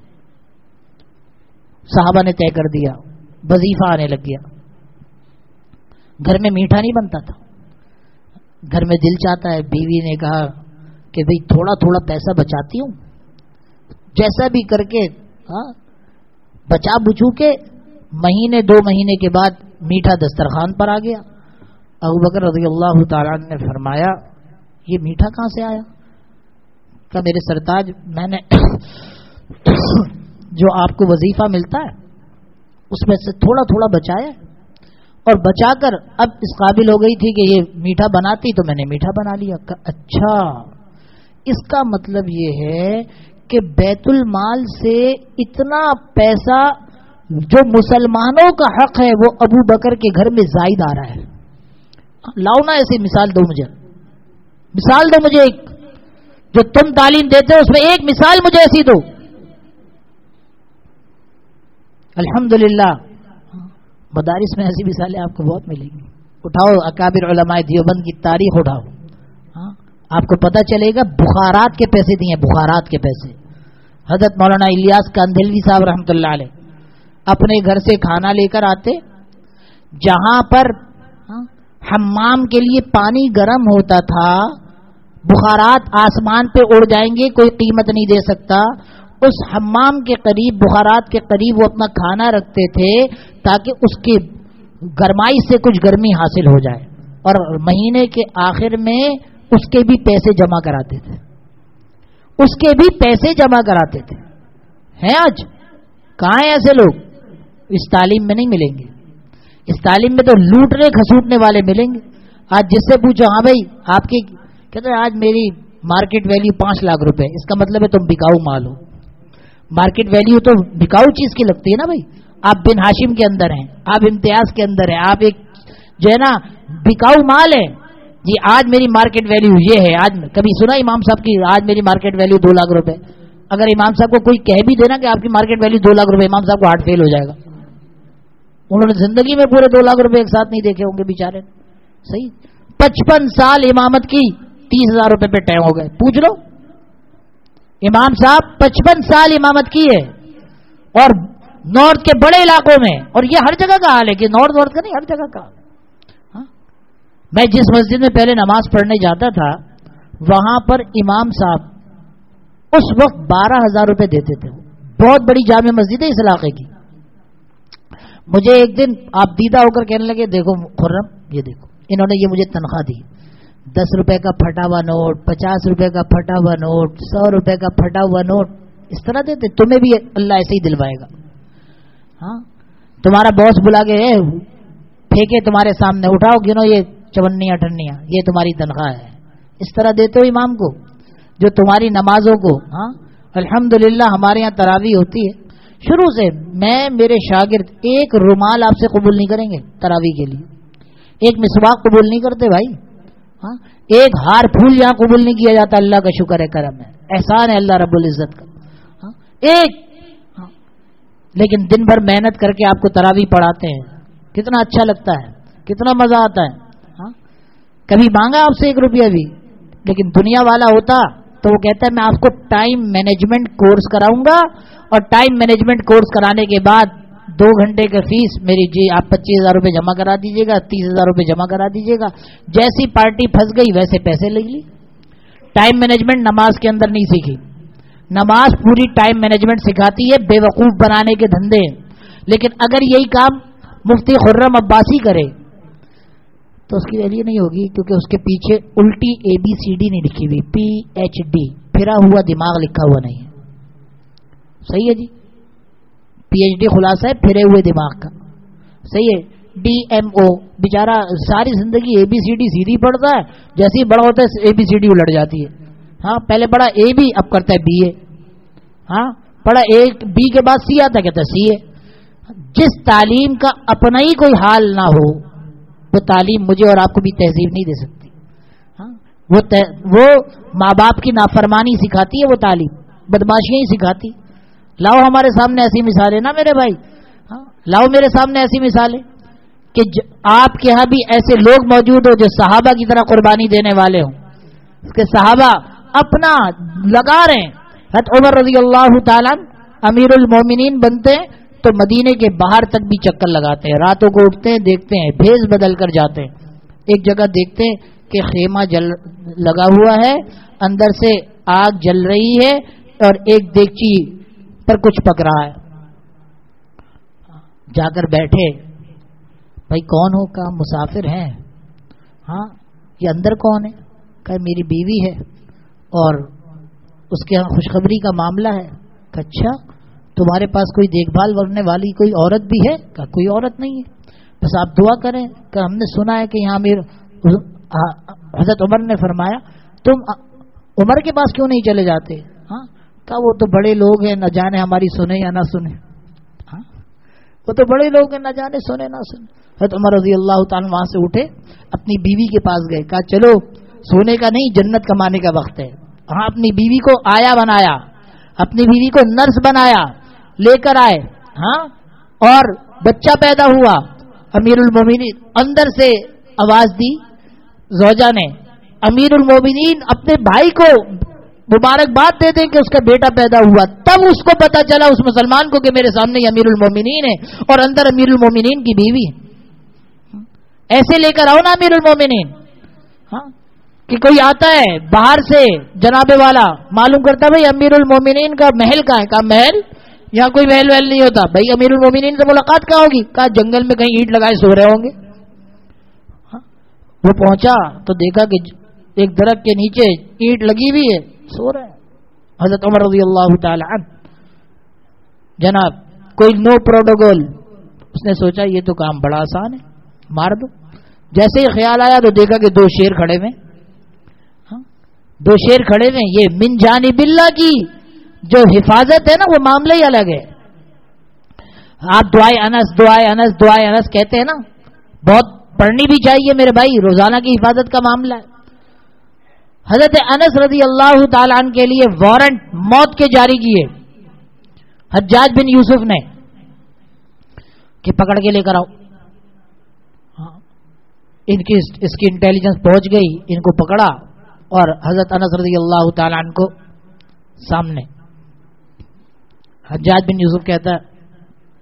صحابہ نے طے کر دیا, وظیفہ آنے لگ گیا. گھر میں میٹھا نہیں بنتا تھا, گھر میں دل چاہتا ہے. بیوی نے کہا کہ بھئی تھوڑا تھوڑا پیسہ بچاتی ہوں, جیسا بھی کر کے ہاں بچا بچو کے مہینے دو مہینے کے بعد میٹھا دسترخوان پر آ گیا. ابو بکر رضی اللہ تعالیٰ نے فرمایا یہ میٹھا کہاں سے آیا؟ کہ میرے سرتاج میں نے جو آپ کو وظیفہ ملتا ہے اس میں سے تھوڑا تھوڑا بچایا اور بچا کر اب اس قابل ہو گئی تھی کہ یہ میٹھا بناتی تو میں نے میٹھا بنا لیا. اچھا, اس کا مطلب یہ ہے کہ بیت المال سے اتنا پیسہ جو مسلمانوں کا حق ہے وہ ابو بکر کے گھر میں زائد آ رہا ہے. لاؤ نا ایسی مثال دو مجھے, مثال دو مجھے ایک, جو تم تعلیم دیتے ہو اس میں ایک مثال مجھے ایسی دو. الحمدللہ مدارس میں ایسی مثالیں آپ کو بہت ملیں گی. اٹھاؤ اکابر علماء دیوبند کی تاریخ اٹھاؤ, ہاں آپ کو پتہ چلے گا بخارات کے پیسے دیے, بخارات کے پیسے. حضرت مولانا الیاس کاندھلوی صاحب رحمۃ اللہ علیہ اپنے گھر سے کھانا لے کر آتے, جہاں پر حمام کے لیے پانی گرم ہوتا تھا, بخارات آسمان پہ اڑ جائیں گے, کوئی قیمت نہیں دے سکتا. اس حمام کے قریب, بخارات کے قریب وہ اپنا کھانا رکھتے تھے تاکہ اس کی گرمائی سے کچھ گرمی حاصل ہو جائے, اور مہینے کے آخر میں اس کے بھی پیسے جمع کراتے تھے, اس کے بھی پیسے جمع کراتے تھے. ہیں آج کہاں ہیں ایسے لوگ؟ اس تعلیم میں نہیں ملیں گے. اس تعلیم میں تو لوٹنے کھسوٹنے والے ملیں گے. آج جس سے پوچھو ہاں بھائی آپ کی, کہتے ہیں آج میری مارکیٹ ویلیو پانچ لاکھ روپے, اس کا مطلب ہے تم بکاؤ مال ہو. مارکیٹ ویلیو تو بکاؤ چیز کی لگتی ہے نا بھائی. آپ بن ہاشم کے اندر ہیں, آپ امتیاز کے اندر ہیں, آپ ایک جو ہے نا بکاؤ مال ہے. جی آج میری مارکیٹ ویلیو یہ ہے. آج کبھی سنا امام صاحب کی آج میری مارکیٹ ویلیو دو لاکھ روپے؟ اگر امام صاحب کو کوئی کہہ بھی دینا کہ آپ کی مارکیٹ ویلیو دو لاکھ روپے, امام صاحب کو ہارٹ فیل ہو جائے گا. انہوں نے زندگی میں پورے دو لاکھ روپے ایک ساتھ نہیں دیکھے ہوں گے بیچارے. صحیح, پچپن سال امامت کی تیس ہزار روپے پہ ٹائم ہو گئے. پوچھ لو امام صاحب پچپن سال امامت کی ہے اور نارتھ کے بڑے علاقوں میں، اور یہ ہر جگہ کا حال ہے کہ نارتھ نارتھ کا نہیں، ہر جگہ کا حال ہے. ہاں میں جس مسجد میں پہلے نماز پڑھنے جاتا تھا وہاں پر امام صاحب اس وقت بارہ ہزار روپے دیتے تھے. بہت بڑی جامع مسجد ہے اس علاقے کی. مجھے ایک دن آپ دیدہ ہو کر کہنے لگے دیکھو خرم، یہ دیکھو انہوں نے یہ مجھے تنخواہ دی، دس روپے کا پھٹا ہوا نوٹ، پچاس روپے کا پھٹا ہوا نوٹ، سو روپے کا پھٹا ہوا نوٹ، اس طرح دیتے. تمہیں بھی اللہ ایسے ہی دلوائے گا. ہاں تمہارا باس بلا کے پھینکے تمہارے سامنے، اٹھاؤ گنو یہ چونیاں اٹھنیاں، یہ تمہاری تنخواہ ہے. اس طرح دیتے ہو امام کو جو تمہاری نمازوں کو. ہاں الحمدللہ ہمارے یہاں تراویح ہوتی ہے شروع سے. میں میرے شاگرد ایک رومال آپ سے قبول نہیں کریں گے تراویح کے لیے، ایک مسواک قبول نہیں کرتے بھائی. ہاں ایک ہار پھول یہاں قبول نہیں کیا جاتا. اللہ کا شکر ہے، کرم ہے، احسان ہے اللہ رب العزت کا. ہاں ایک ہاں. لیکن دن بھر محنت کر کے آپ کو تراویح پڑھاتے ہیں، کتنا اچھا لگتا ہے، کتنا مزہ آتا ہے. ہاں کبھی مانگا آپ سے ایک روپیہ بھی؟ لیکن دنیا والا ہوتا تو وہ کہتا ہے میں آپ کو ٹائم مینجمنٹ کورس کراؤں گا، اور ٹائم مینجمنٹ کورس کرانے کے بعد دو گھنٹے کا فیس میری جی آپ پچیس ہزار روپے جمع کرا دیجیے گا، تیس ہزار روپے جمع کرا دیجیے گا. جیسی پارٹی پھنس گئی ویسے پیسے لے لی. ٹائم مینجمنٹ نماز کے اندر نہیں سیکھی. نماز پوری ٹائم مینجمنٹ سکھاتی ہے، بے وقوف بنانے کے دھندے. لیکن اگر یہی کام مفتی خرم عباسی کرے تو اس کی ویلیو نہیں ہوگی، کیونکہ اس کے پیچھے الٹی اے بی سی ڈی نہیں لکھی ہوئی، پی ایچ ڈی پھرا ہوا دماغ لکھا ہوا نہیں ہے. صحیح ہے جی، پی ایچ ڈی خلاصہ ہے پھرے ہوئے دماغ کا. صحیح ہے. ڈی ایم او بیچارہ ساری زندگی اے بی سی ڈی سیدھی پڑھتا ہے، جیسے ہی بڑا ہوتا ہے اے بی سی ڈی الٹ جاتی ہے. ہاں پہلے پڑھا اے بی، اب کرتا ہے بی اے. ہاں پڑھا اے بی کے بعد سی آتا ہے، کہتا ہے سی اے. جس تعلیم کا اپنا ہی کوئی حال نہ ہو وہ تعلیم مجھے اور آپ کو بھی تہذیب نہیں دے سکتی. ہاں وہ ت... وہ ماں باپ کی نافرمانی سکھاتی ہے، وہ تعلیم بدماشیاں ہی سکھاتی. لاؤ ہمارے سامنے ایسی مثالیں نا میرے بھائی. ہاں لاؤ میرے سامنے ایسی مثالیں کہ ج... آپ کے یہاں بھی ایسے لوگ موجود ہو جو صحابہ کی طرح قربانی دینے والے ہوں. اس کے صحابہ اپنا لگا رہے ہیں. حضرت عمر رضی اللہ تعالیٰ امیر المومنین بنتے ہیں تو مدینے کے باہر تک بھی چکر لگاتے ہیں. راتوں کو اٹھتے ہیں، دیکھتے ہیں، بھیس بدل کر جاتے ہیں. ایک جگہ دیکھتے ہیں کہ خیمہ جل لگا ہوا ہے، اندر سے آگ جل رہی ہے اور ایک دیگچی پر کچھ پک رہا ہے. جا کر بیٹھے، بھائی کون ہو؟ کہا مسافر ہیں. ہاں یہ اندر کون ہے؟ کہا میری بیوی ہے اور اس کے یہاں خوشخبری کا معاملہ ہے. کہا اچھا تمہارے پاس کوئی دیکھ بھال کرنے والی کوئی عورت بھی ہے؟ کہا کوئی عورت نہیں ہے، بس آپ دعا کریں. کہ ہم نے سنا ہے کہ یہاں امیر حضرت عمر نے فرمایا تم عمر کے پاس کیوں نہیں چلے جاتے؟ ہاں کہا وہ تو بڑے لوگ ہیں، نہ جانے ہماری سنے یا نہ سنے. ہاں وہ تو بڑے لوگ ہیں، نہ جانے سنے نہ سنے. حضرت عمر رضی اللہ تعالیٰ وہاں سے اٹھے، اپنی بیوی کے پاس گئے. کہا چلو سونے کا نہیں جنت کمانے کا وقت ہے. ہاں اپنی بیوی کو آیا بنایا، اپنی بیوی کو نرس بنایا، لے کر آئے. ہاں اور بچہ پیدا ہوا. امیر المومنین اندر سے آواز دی زوجہ نے، امیر المومنین اپنے بھائی کو مبارکباد دے دیں کہ اس کا بیٹا پیدا ہوا. تب اس کو پتا چلا اس مسلمان کو کہ میرے سامنے امیر المومنین ہے اور اندر امیر المومنین کی بیوی ہے. ایسے لے کر آؤ نا امیر المومنین. ہاں کہ کوئی آتا ہے باہر سے جناب والا معلوم کرتا بھائی امیر المومنین کا محل کہاں ہے؟ کہا محل یہاں کوئی محل وحل نہیں ہوتا. بھائی امیر المومنین سے ملاقات کہاں ہوگی؟ کہا جنگل میں کہیں اینٹ لگائے سو رہے ہوں گے. وہ پہنچا تو دیکھا کہ ایک درخت کے نیچے اینٹ لگی ہوئی ہے، سو رہے ہیں. حضرت عمر رضی اللہ تعالی عنہ جناب کوئی نو پروٹوکول. اس نے سوچا یہ تو کام بڑا آسان ہے، مار دو. جیسے ہی خیال آیا تو دیکھا کہ دو شیر کھڑے ہوئے. دو شیر کھڑے ہوئے. یہ من جانب اللہ کی جو حفاظت ہے نا وہ معاملہ ہی الگ ہے. آپ دعائے انس دعائے انس دعائے انس کہتے ہیں نا، بہت پڑھنی بھی چاہیے میرے بھائی، روزانہ کی حفاظت کا معاملہ ہے. حضرت انس رضی اللہ تعالی عنہ کے لیے وارنٹ موت کے جاری کیے حجاج بن یوسف نے کہ پکڑ کے لے کر آؤ. ان کی اس کی انٹیلیجنس پہنچ گئی، ان کو پکڑا اور حضرت انس رضی اللہ تعالی عنہ کو سامنے. حجاج بن یوسف کہتا ہے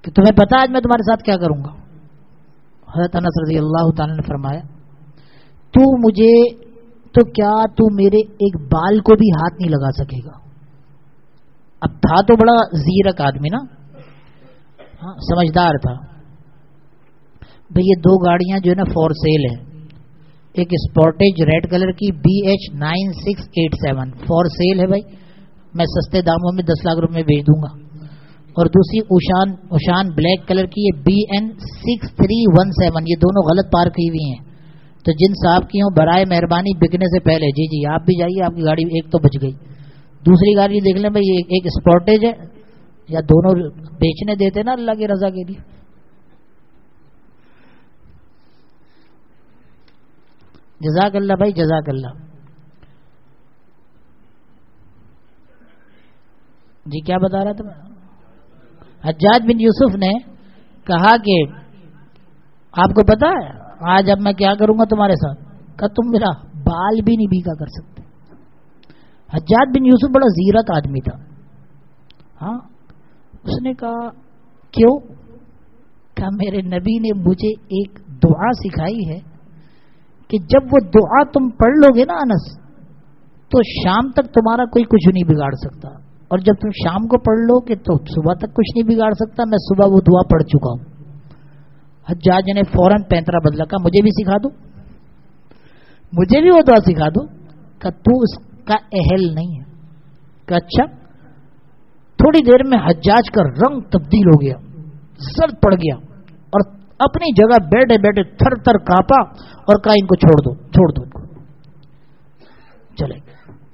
کہ تمہیں پتا آج میں تمہارے ساتھ کیا کروں گا؟ حضرت انس رضی اللہ تعالی نے فرمایا تو مجھے تو کیا تو میرے ایک بال کو بھی ہاتھ نہیں لگا سکے گا. اب تھا تو بڑا زیرک آدمی نا, ہاں سمجھدار تھا. بھئی یہ دو گاڑیاں جو ہے نا فور سیل ہے, ایک اسپورٹیج ریڈ کلر کی B H nine six eight seven four sale ہے بھائی, میں سستے داموں میں دس لاکھ روپے میں بیچ دوں گا. اور دوسری اوشان اوشان بلیک کلر کی یہ B N six three one seven, یہ دونوں غلط پارک ہوئی ہوئی ہیں, تو جن صاحب کی ہوں برائے مہربانی بکنے سے پہلے جی جی آپ بھی جائیے, آپ کی گاڑی ایک تو بچ گئی. دوسری گاڑی دیکھ لیں بھائی, ایک اسپورٹیج ہے, یا دونوں بیچنے دیتے نا اللہ کی رضا کے لیے. جزاک اللہ بھائی جزاک اللہ. جی کیا بتا رہا تھا میں؟ حجاج بن یوسف نے کہا کہ آپ کو پتا ہے آج اب میں کیا کروں گا تمہارے ساتھ؟ کہ تم میرا بال بھی نہیں بھیگا کر سکتے. حجاج بن یوسف بڑا زیرک آدمی تھا. ہاں اس نے کہا کیوں؟ کہ میرے نبی نے مجھے ایک دعا سکھائی ہے کہ جب وہ دعا تم پڑھ لو گے نا انس, تو شام تک تمہارا کوئی کچھ نہیں بگاڑ سکتا, اور جب تم شام کو پڑھ لو گے تو صبح تک کچھ نہیں بگاڑ سکتا. میں صبح وہ دعا پڑھ چکا ہوں. حجاج نے فوراً پینترا بدلا, کہا مجھے بھی سکھا دو, مجھے بھی وہ دعا سکھا دو. کہ تو اس کا اہل نہیں ہے. کہ اچھا. تھوڑی دیر میں حجاج کا رنگ تبدیل ہو گیا, زرد پڑ گیا, اور اپنی جگہ بیٹھے بیٹھے تھر تھر کانپا اور کہا ان کو چھوڑ دو چھوڑ دو چلے.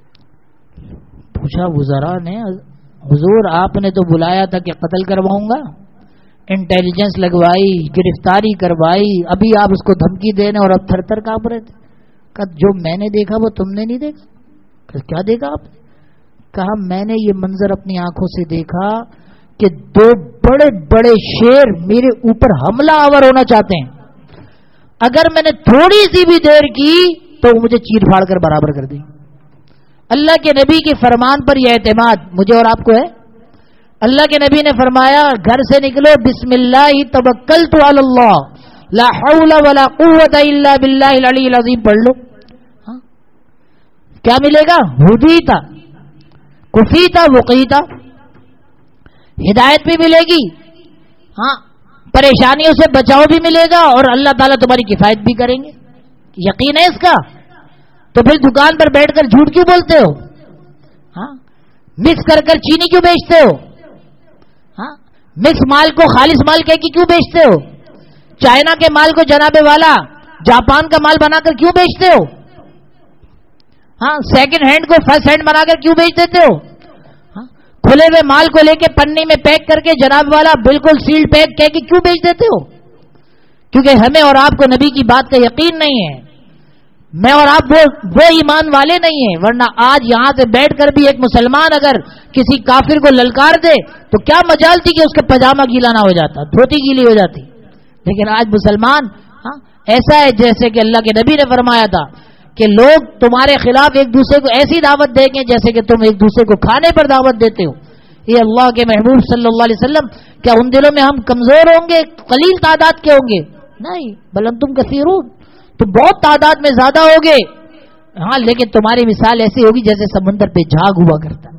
پوچھا وزراء نے حضور آپ نے تو بلایا تھا کہ قتل کرواؤں گا, انٹیلیجنس لگوائی, گرفتاری کروائی, ابھی آپ اس کو دھمکی دینے اور اب تھر تھر کانپ رہے تھے. کہا جو میں نے دیکھا وہ تم نے نہیں دیکھا. کہ کیا دیکھا آپ نے؟ کہا میں نے یہ منظر اپنی آنکھوں سے دیکھا کہ دو بڑے بڑے شیر میرے اوپر حملہ آور ہونا چاہتے ہیں, اگر میں نے تھوڑی سی بھی دیر کی تو وہ مجھے چیر پھاڑ کر برابر کر دی. اللہ کے نبی کے فرمان پر یہ اعتماد مجھے اور آپ کو ہے. اللہ کے نبی نے فرمایا گھر سے نکلو بسم اللہ توکلت علی اللہ لا حول ولا قوت الا باللہ العلی العظیم پڑھ لو. ہاں کیا ملے گا؟ ہدیتا کفیتا وقیتا, ہدایت بھی ملے گی, ہاں پریشانیوں سے بچاؤ بھی ملے گا, اور اللہ تعالیٰ تمہاری کفایت بھی کریں گے. یقین ہے اس کا؟ تو پھر دکان پر بیٹھ کر جھوٹ کیوں بولتے ہو؟ ہاں مکس کر کر چینی کیوں بیچتے ہو؟ ہاں مکس مال کو خالص مال کہہ کے کیوں بیچتے ہو؟ چائنا کے مال کو جناب والا جاپان کا مال بنا کر کیوں بیچتے ہو؟ ہاں سیکنڈ ہینڈ کو فرسٹ ہینڈ بنا کر کیوں بیچ دیتے ہو؟ ہاں کھلے ہوئے مال کو لے کے پنی میں پیک کر کے جناب والا بالکل سیل پیک کہہ کے کیوں بیچ دیتے ہو؟ کیونکہ ہمیں اور آپ کو نبی کی بات کا یقین نہیں ہے, میں اور آپ وہ وہ ایمان والے نہیں ہیں. ورنہ آج یہاں سے بیٹھ کر بھی ایک مسلمان اگر کسی کافر کو للکار دے تو کیا مجال تھی کہ اس کا پاجامہ گیلا نہ ہو جاتا, دھوتی گیلی ہو جاتی. لیکن آج مسلمان ہاں ایسا ہے جیسے کہ اللہ کے نبی نے فرمایا تھا کہ لوگ تمہارے خلاف ایک دوسرے کو ایسی دعوت دیں گے جیسے کہ تم ایک دوسرے کو کھانے پر دعوت دیتے ہو. یہ اللہ کے محبوب صلی اللہ علیہ وسلم, کیا ان دلوں میں ہم کمزور ہوں گے؟ قلیل تعداد کے ہوں گے؟ نہیں, بل انتم کثیرون, تو بہت تعداد میں زیادہ ہوگے. ہاں لیکن تمہاری مثال ایسی ہوگی جیسے سمندر پہ جھاگ ہوا کرتا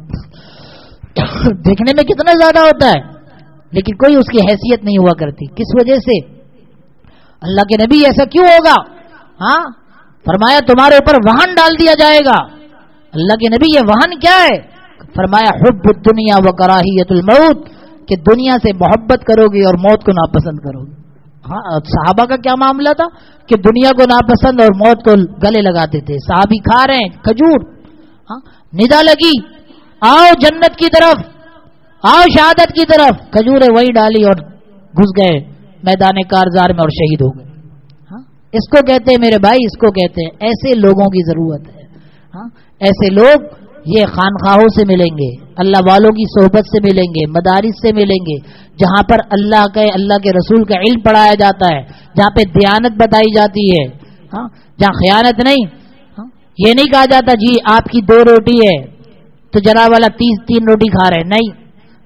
ہے, دیکھنے میں کتنا زیادہ ہوتا ہے لیکن کوئی اس کی حیثیت نہیں ہوا کرتی. کس وجہ سے؟ اللہ کے نبی ایسا کیوں ہوگا؟ ہاں فرمایا تمہارے اوپر وہن ڈال دیا جائے گا. اللہ کے نبی یہ وہن کیا ہے؟ فرمایا حب الدنیا و کراہیت الموت, کہ دنیا سے محبت کرو گے اور موت کو ناپسند کرو گے. ہاں صحابہ کا کیا معاملہ تھا کہ دنیا کو ناپسند اور موت کو گلے لگاتے تھے. صحابی کھا رہے ہیں کھجور, ہاں ندا لگی آؤ جنت کی طرف, آؤ شہادت کی طرف, کھجوریں وہی ڈالی اور گھس گئے میدان کارزار میں اور شہید ہو گئے. ہاں اس کو کہتے ہیں میرے بھائی, اس کو کہتے ہیں ایسے لوگوں کی ضرورت ہے. ہاں ایسے لوگ یہ خانخواہوں سے ملیں گے, اللہ والوں کی صحبت سے ملیں گے, مدارس سے ملیں گے جہاں پر اللہ کے اللہ کے رسول کا علم پڑھایا جاتا ہے, جہاں پہ دیانت بتائی جاتی ہے, ہاں جہاں خیانت نہیں. ہاں یہ نہیں کہا جاتا جی آپ کی دو روٹی ہے تو جناب والا تیس تین روٹی کھا رہے, نہیں,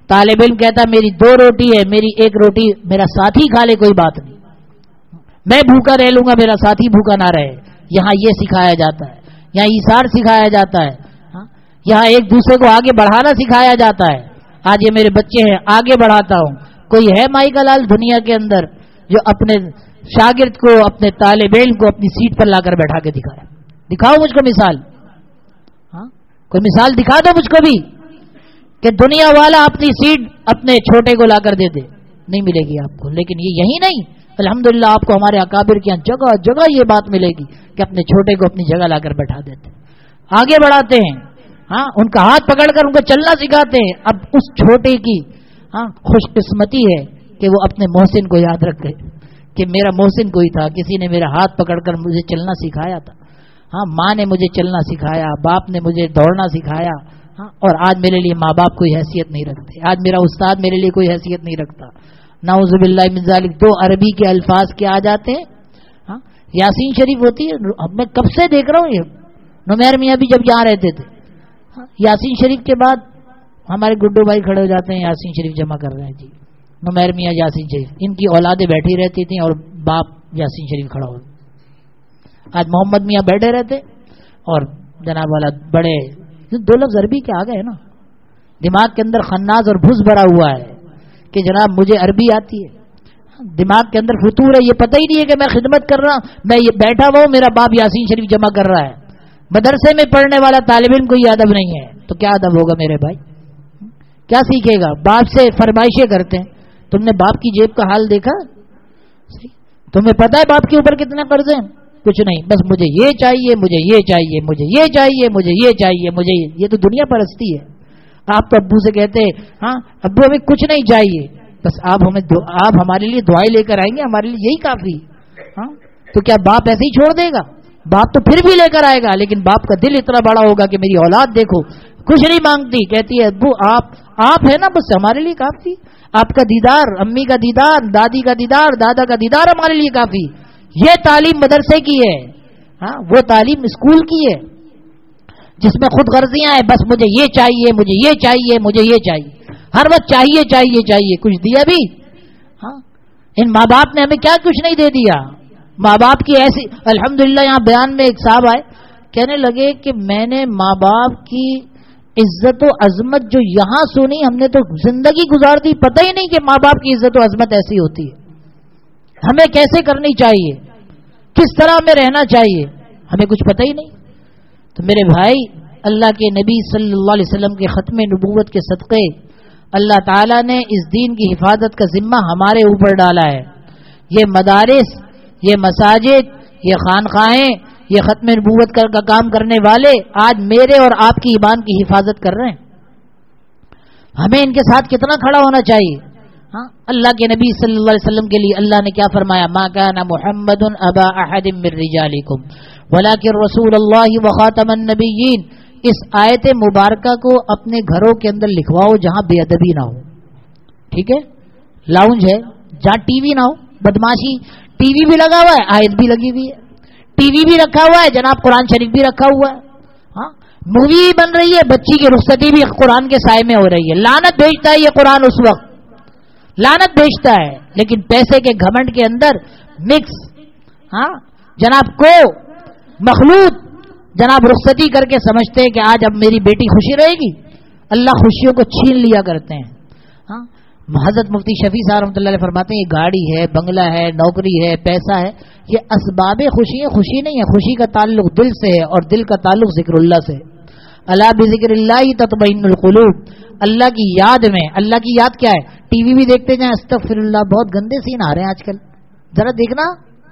طالب علم کہتا میری دو روٹی ہے، میری ایک روٹی میرا ساتھی کھا لے کوئی بات نہیں، میں بھوکا رہ لوں گا میرا ساتھی بھوکا نہ رہے. یہاں یہ سکھایا جاتا ہے، یہاں ایثار سکھایا جاتا ہے، یہاں ایک دوسرے کو آگے بڑھانا سکھایا جاتا ہے. آج یہ میرے بچے ہیں، آگے بڑھاتا ہوں. کوئی ہے مائی کا لال دنیا کے اندر جو اپنے شاگرد کو، اپنے طالب علم کو اپنی سیٹ پر لا کر بیٹھا کے دکھا رہا ہے؟ دکھاؤ مجھ کو مثال. ہاں کوئی مثال دکھا دو مجھ کو بھی کہ دنیا والا اپنی سیٹ اپنے چھوٹے کو لا کر دے دے. نہیں ملے گی آپ کو. لیکن یہ یہی نہیں، الحمدللہ آپ کو ہمارے اکابر کے یہاں جگہ جگہ یہ بات ملے گی کہ اپنے چھوٹے کو اپنی جگہ لا کر بیٹھا دیتے، آگے بڑھاتے ہیں. ہاں ان کا ہاتھ پکڑ کر ان کو چلنا سکھاتے ہیں. اب اس چھوٹے کی ہاں خوش قسمتی ہے کہ وہ اپنے محسن کو یاد رکھے کہ میرا محسن کوئی تھا، کسی نے میرا ہاتھ پکڑ کر مجھے چلنا سکھایا تھا. ہاں ماں نے مجھے چلنا سکھایا، باپ نے مجھے دوڑنا سکھایا. ہاں اور آج میرے لیے ماں باپ کوئی حیثیت نہیں رکھتے، آج میرا استاد میرے لیے کوئی حیثیت نہیں رکھتا. نعوذ باللہ من ذالک. دو عربی کے الفاظ کیا آ جاتے ہیں. ہاں یاسین شریف ہوتی ہے، میں کب سے دیکھ رہا ہوں. یہ نمیر میاں بھی جب یہاں رہتے تھے، یاسین شریف کے بعد ہمارے گڈو بھائی کھڑے ہو جاتے ہیں، یاسین شریف جمع کر رہے ہیں. جی نمیر میاں یاسین شریف، ان کی اولادیں بیٹھی رہتی تھیں اور باپ یاسین شریف کھڑا ہو. آج محمد میاں بیٹھے رہتے اور جناب والا بڑے دو لفظ عربی کے آ گئے نا. دماغ کے اندر خناز اور بھس بھرا ہوا ہے کہ جناب مجھے عربی آتی ہے. دماغ کے اندر فطور ہے، یہ پتہ ہی نہیں ہے کہ میں خدمت کر رہا ہوں، میں یہ بیٹھا ہوا ہوں، میرا باپ یاسین شریف جمع کر رہا ہے. مدرسے میں پڑھنے والا طالب علم کو یہ ادب نہیں ہے تو کیا ادب ہوگا میرے بھائی؟ کیا سیکھے گا؟ باپ سے فرمائشیں کرتے ہیں. تم نے باپ کی جیب کا حال دیکھا؟ تمہیں پتا ہے باپ کے اوپر کتنے قرض ہیں؟ کچھ نہیں، بس مجھے یہ چاہیے، مجھے یہ چاہیے، مجھے یہ چاہیے، مجھے یہ چاہیے، مجھے یہ. یہ تو دنیا پرستی ہے. آپ تو ابو سے کہتے ہیں ہاں ابو ہمیں کچھ نہیں چاہیے، بس آپ ہمیں آپ ہمارے لیے دعائیں لے کر آئیں گے، ہمارے لیے یہی کافی. ہاں تو کیا باپ ایسے ہی چھوڑ دے گا؟ باپ تو پھر بھی لے کر آئے گا، لیکن باپ کا دل اتنا بڑا ہوگا کہ میری اولاد دیکھو کچھ نہیں مانگتی، کہتی ہے ابو آپ آپ ہے نا، بس ہمارے لیے کافی. آپ کا دیدار، امی کا دیدار، دادی کا دیدار، دادا کا دیدار ہمارے لیے کافی. یہ تعلیم مدرسے کی ہے. ہاں وہ تعلیم اسکول کی ہے جس میں خود غرضیاں ہیں، بس مجھے یہ چاہیے، مجھے یہ چاہیے، مجھے یہ چاہیے، ہر وقت چاہیے چاہیے چاہیے. کچھ دیا بھی؟ ہاں ان ماں باپ نے ہمیں کیا کچھ نہیں دے دیا. ماں باپ کی ایسی الحمدللہ. یہاں بیان میں ایک صاحب آئے کہنے لگے کہ میں نے ماں باپ کی عزت و عظمت جو یہاں سنی، ہم نے تو زندگی گزار دی، پتہ ہی نہیں کہ ماں باپ کی عزت و عظمت ایسی ہوتی ہے. ہمیں کیسے کرنی چاہیے، کس طرح ہمیں رہنا چاہیے، ہمیں کچھ پتہ ہی نہیں. تو میرے بھائی، اللہ کے نبی صلی اللہ علیہ وسلم کے ختم نبوت کے صدقے اللہ تعالیٰ نے اس دین کی حفاظت کا ذمہ ہمارے اوپر ڈالا ہے. یہ مدارس، یہ مساجد، یہ خانقاہیں، یہ ختم نبوت کا کام کرنے والے آج میرے اور آپ کی ایمان کی حفاظت کر رہے ہیں. ہمیں ان کے ساتھ کتنا کھڑا ہونا چاہیے. ہاں اللہ کے نبی صلی اللہ علیہ وسلم کے لیے اللہ نے کیا فرمایا؟ ما کان محمد ابا احد من رجالکم ولکن رسول اللہ وخاتم النبیین. اس آیت مبارکہ کو اپنے گھروں کے اندر لکھواؤ جہاں بے ادبی نہ ہو. ٹھیک ہے، لاؤنج ہے جہاں ٹی وی نہ ہو، بدماشی. ٹی وی بھی لگا ہوا ہے، آیت بھی لگی ہوئی ہے، ٹی وی بھی رکھا ہوا ہے، جناب قرآن شریف بھی رکھا ہوا ہے. ہاں مووی بن رہی ہے، بچی کی رخصتی بھی قرآن کے سائے میں ہو رہی ہے. لعنت بھیجتا ہے یہ قرآن، اس وقت لعنت بھیجتا ہے. لیکن پیسے کے گھمنڈ کے اندر مکس ہاں جناب کو مخلوط جناب رخصتی کر کے سمجھتے ہیں کہ آج اب میری بیٹی خوشی رہے گی. اللہ خوشیوں کو چھین لیا کرتے ہیں. ہاں حضرت مفتی شفیع صاحب رحمۃ اللہ علیہ فرماتے ہیں یہ گاڑی ہے، بنگلہ ہے، نوکری ہے، پیسہ ہے، یہ اسباب خوشی ہے، خوشی نہیں ہے. خوشی کا تعلق دل سے ہے اور دل کا تعلق ذکر اللہ سے. الا بذکر اللہ تطمئن القلوب. اللہ کی یاد میں، اللہ کی یاد کیا ہے؟ ٹی وی بھی دیکھتے جائیں، استغفر اللہ، بہت گندے سین آ رہے ہیں آج کل، ذرا دیکھنا،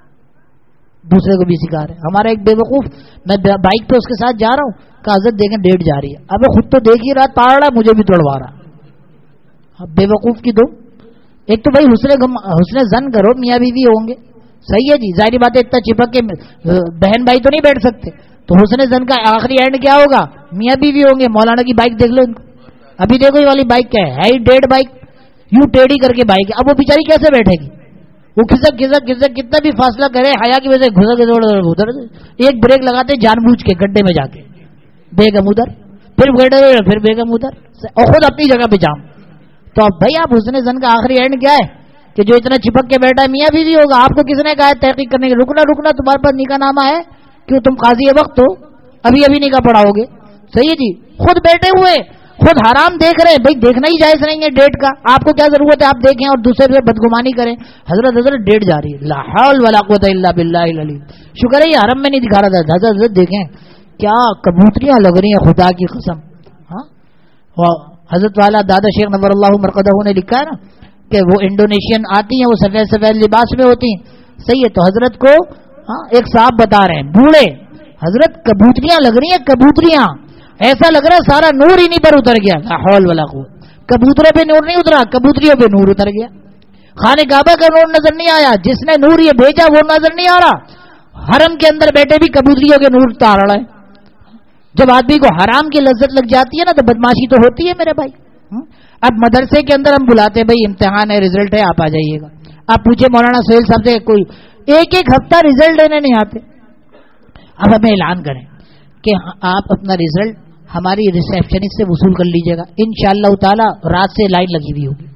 دوسرے کو بھی سکھا رہے ہیں. ہمارا ایک بے وقوف، میں بائک پہ اس کے ساتھ جا رہا ہوں، کہ حضرت دیکھیں ڈیٹ جا رہی ہے. اب خود تو دیکھ ہی رہا، تاڑ رہا، مجھے بھی توڑوا رہا. بے وقوف کی دو. ایک تو بھائی حسن حسن زن کرو، میاں بیوی ہوں گے، صحیح ہے جی، ظاہری بات ہے اتنا چپک کے بہن بھائی تو نہیں بیٹھ سکتے، تو حسن زن کا آخری اینڈ کیا ہوگا؟ میاں بیوی ہوں گے. مولانا کی بائک دیکھ لو ان کو، ابھی دیکھو یہ والی بائک کیا ہے، ڈیڈ بائک، یوں ٹیڑھی کر کے بائک ہے. اب وہ بیچاری کیسے بیٹھے گی؟ وہ کھسک کھسک کھسک کتنا بھی فاصلہ کرے، حیا کی وجہ سے گھسک ادھر ایک بریک لگاتے جان بوجھ کے گڈھے میں جا کے، بیگم ادھر، پھر پھر بیگم ادھر، اور خود اپنی جگہ پہ جام. تو اب بھائی آپ حسن زن کا آخری اینڈ کیا ہے کہ جو اتنا چپک کے بیٹھا ہے میاں بیوی ہوگا. آپ کو کس نے کہا ہے تحقیق کرنے کے؟ رکنا رکنا تمہارے پاس نکاح نامہ ہے؟ کیوں تم قاضی وقت ہو؟ ابھی ابھی نکاح پڑھاؤ گے؟ صحیح ہے جی. خود بیٹھے ہوئے خود حرام دیکھ رہے ہیں. بھائی دیکھنا ہی جائز نہیں ہے ڈیٹ کا. آپ کو کیا ضرورت ہے آپ دیکھیں اور دوسرے پہ بدگمانی کریں؟ حضرت حضرت ڈیٹ جا رہی ہے. لا حول ولا قوت الا باللہ العلی. شکر ہے یہ حرم میں نہیں دکھا رہا تھا. حضرت حضرت دیکھیں کیا کبوتریاں لگ رہی ہیں خدا کی قسم. ہاں حضرت والا دادا شیخ نور اللہ مرقدہ نے لکھا ہے نا کہ وہ انڈونیشین آتی ہیں, وہ سفید سفید لباس میں ہوتی ہیں. صحیح ہے. تو حضرت کو ہاں ایک صاحب بتا رہے ہیں بوڑھے, حضرت کبوتریاں لگ رہی ہیں کبوتریاں. ایسا لگ رہا ہے سارا نور انہیں پر اتر گیا. لا حول ولا قوت. کبوتروں پہ نور نہیں اترا, کبوتریوں پہ نور اتر گیا. خانہ کعبہ کا نور نظر نہیں آیا, جس نے نور یہ بھیجا وہ نظر نہیں آ رہا. حرم کے اندر بیٹھے بھی کبوتریوں کے نور اتار رہا ہے. جب آدمی کو حرام کی لذت لگ جاتی ہے نا تو بدماشی تو ہوتی ہے میرے بھائی. اب مدرسے کے اندر ہم بلاتے ہیں بھائی امتحان ہے رزلٹ ہے آپ آ جائیے گا. آپ پوچھے مولانا سہیل صاحب سے, کوئی ایک ایک ہفتہ رزلٹ دینے نہیں آتے. اب ہمیں اعلان کریں کہ آپ اپنا رزلٹ ہماری ریسیپشنسٹ سے وصول کر لیجیے گا. انشاءاللہ تعالی رات سے لائن لگی ہوئی ہوگی.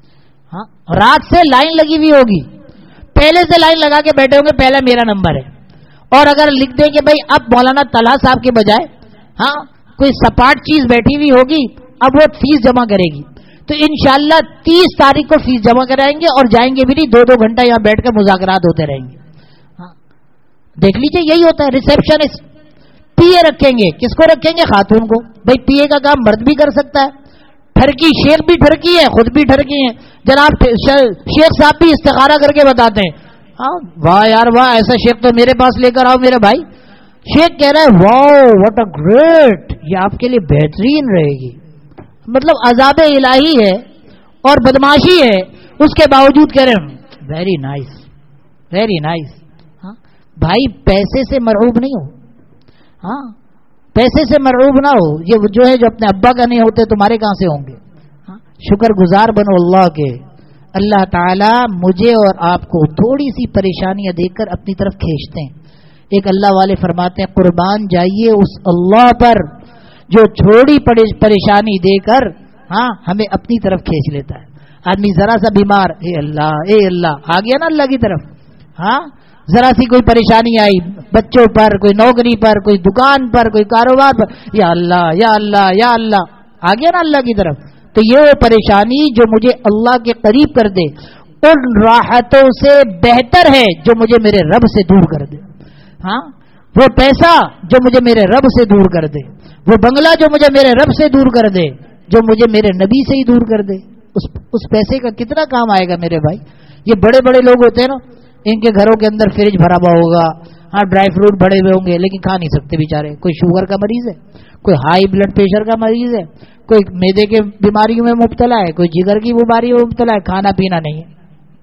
ہاں رات سے لائن لگی ہوئی ہوگی. پہلے سے لائن لگا کے بیٹھے ہوں گے, پہلا میرا نمبر ہے. اور اگر لکھ دیں کہ بھائی اب مولانا طلحہ صاحب کے بجائے ہاں کوئی سپاٹ چیز بیٹھی ہوئی ہوگی, اب وہ فیس جمع کرے گی, تو انشاءاللہ تیس تاریخ کو فیس جمع کرائیں گے اور جائیں گے بھی نہیں. دو دو گھنٹہ یہاں بیٹھ کر مذاکرات ہوتے رہیں گے. ہاں دیکھ لیجیے یہی ہوتا ہے. ریسیپشنسٹ پی اے رکھیں گے. کس کو رکھیں گے؟ خاتون کو. بھائی پی اے کا کام مرد بھی کر سکتا ہے. ٹھرکی شیخ بھی ٹھرکی ہے, خود بھی ٹھرکی ہے. جناب شیخ صاحب بھی استخارہ کر کے بتاتے ہیں. ہاں واہ یار واہ, ایسا شیخ تو میرے پاس لے کر آؤ میرے بھائی. شیخ کہہ رہا ہے واو واٹ اے گریٹ, یہ آپ کے لیے بہترین رہے گی. مطلب عذاب الہی ہے اور بدماشی ہے, اس کے باوجود کہہ رہے ہیں ویری نائس ویری نائس. ہاں بھائی پیسے سے مرعوب نہیں ہو. ہاں پیسے سے مرعوب نہ ہو. یہ جو ہے جو اپنے ابا کا نہیں ہوتے تمہارے کہاں سے ہوں گے. ہاں شکر گزار بنو اللہ کے. اللہ تعالیٰ مجھے اور آپ کو تھوڑی سی پریشانیاں دے کر اپنی طرف کھینچتے ہیں. ایک اللہ والے فرماتے ہیں قربان جائیے اس اللہ پر جو چھوڑی پریشانی دے کر ہاں ہمیں اپنی طرف کھینچ لیتا ہے. آدمی ذرا سا بیمار, اے اللہ اے اللہ, آ گیا نا اللہ کی طرف. ہاں ذرا سی کوئی پریشانی آئی بچوں پر, کوئی نوکری پر, کوئی دکان پر, کوئی کاروبار پر, یا اللہ یا اللہ یا اللہ, آ گیا نا اللہ کی طرف. تو یہ وہ پریشانی جو مجھے اللہ کے قریب کر دے ان راحتوں سے بہتر ہے جو مجھے میرے رب سے دور کر دے. ہاں وہ پیسہ جو مجھے میرے رب سے دور کر دے, وہ بنگلہ جو مجھے میرے رب سے دور کر دے, جو مجھے میرے نبی سے ہی دور کر دے, اس اس پیسے کا کتنا کام آئے گا میرے بھائی. یہ بڑے بڑے لوگ ہوتے ہیں نا, ان کے گھروں کے اندر فریج بھرا ہوا ہوگا, ہاں ڈرائی فروٹ بڑے ہوئے ہوں گے لیکن کھا نہیں سکتے بیچارے. کوئی شوگر کا مریض ہے, کوئی ہائی بلڈ پریشر کا مریض ہے, کوئی میدے کے بیماریوں میں مبتلا ہے, کوئی جگر کی بیماری میں مبتلا ہے, کھانا پینا نہیں ہے.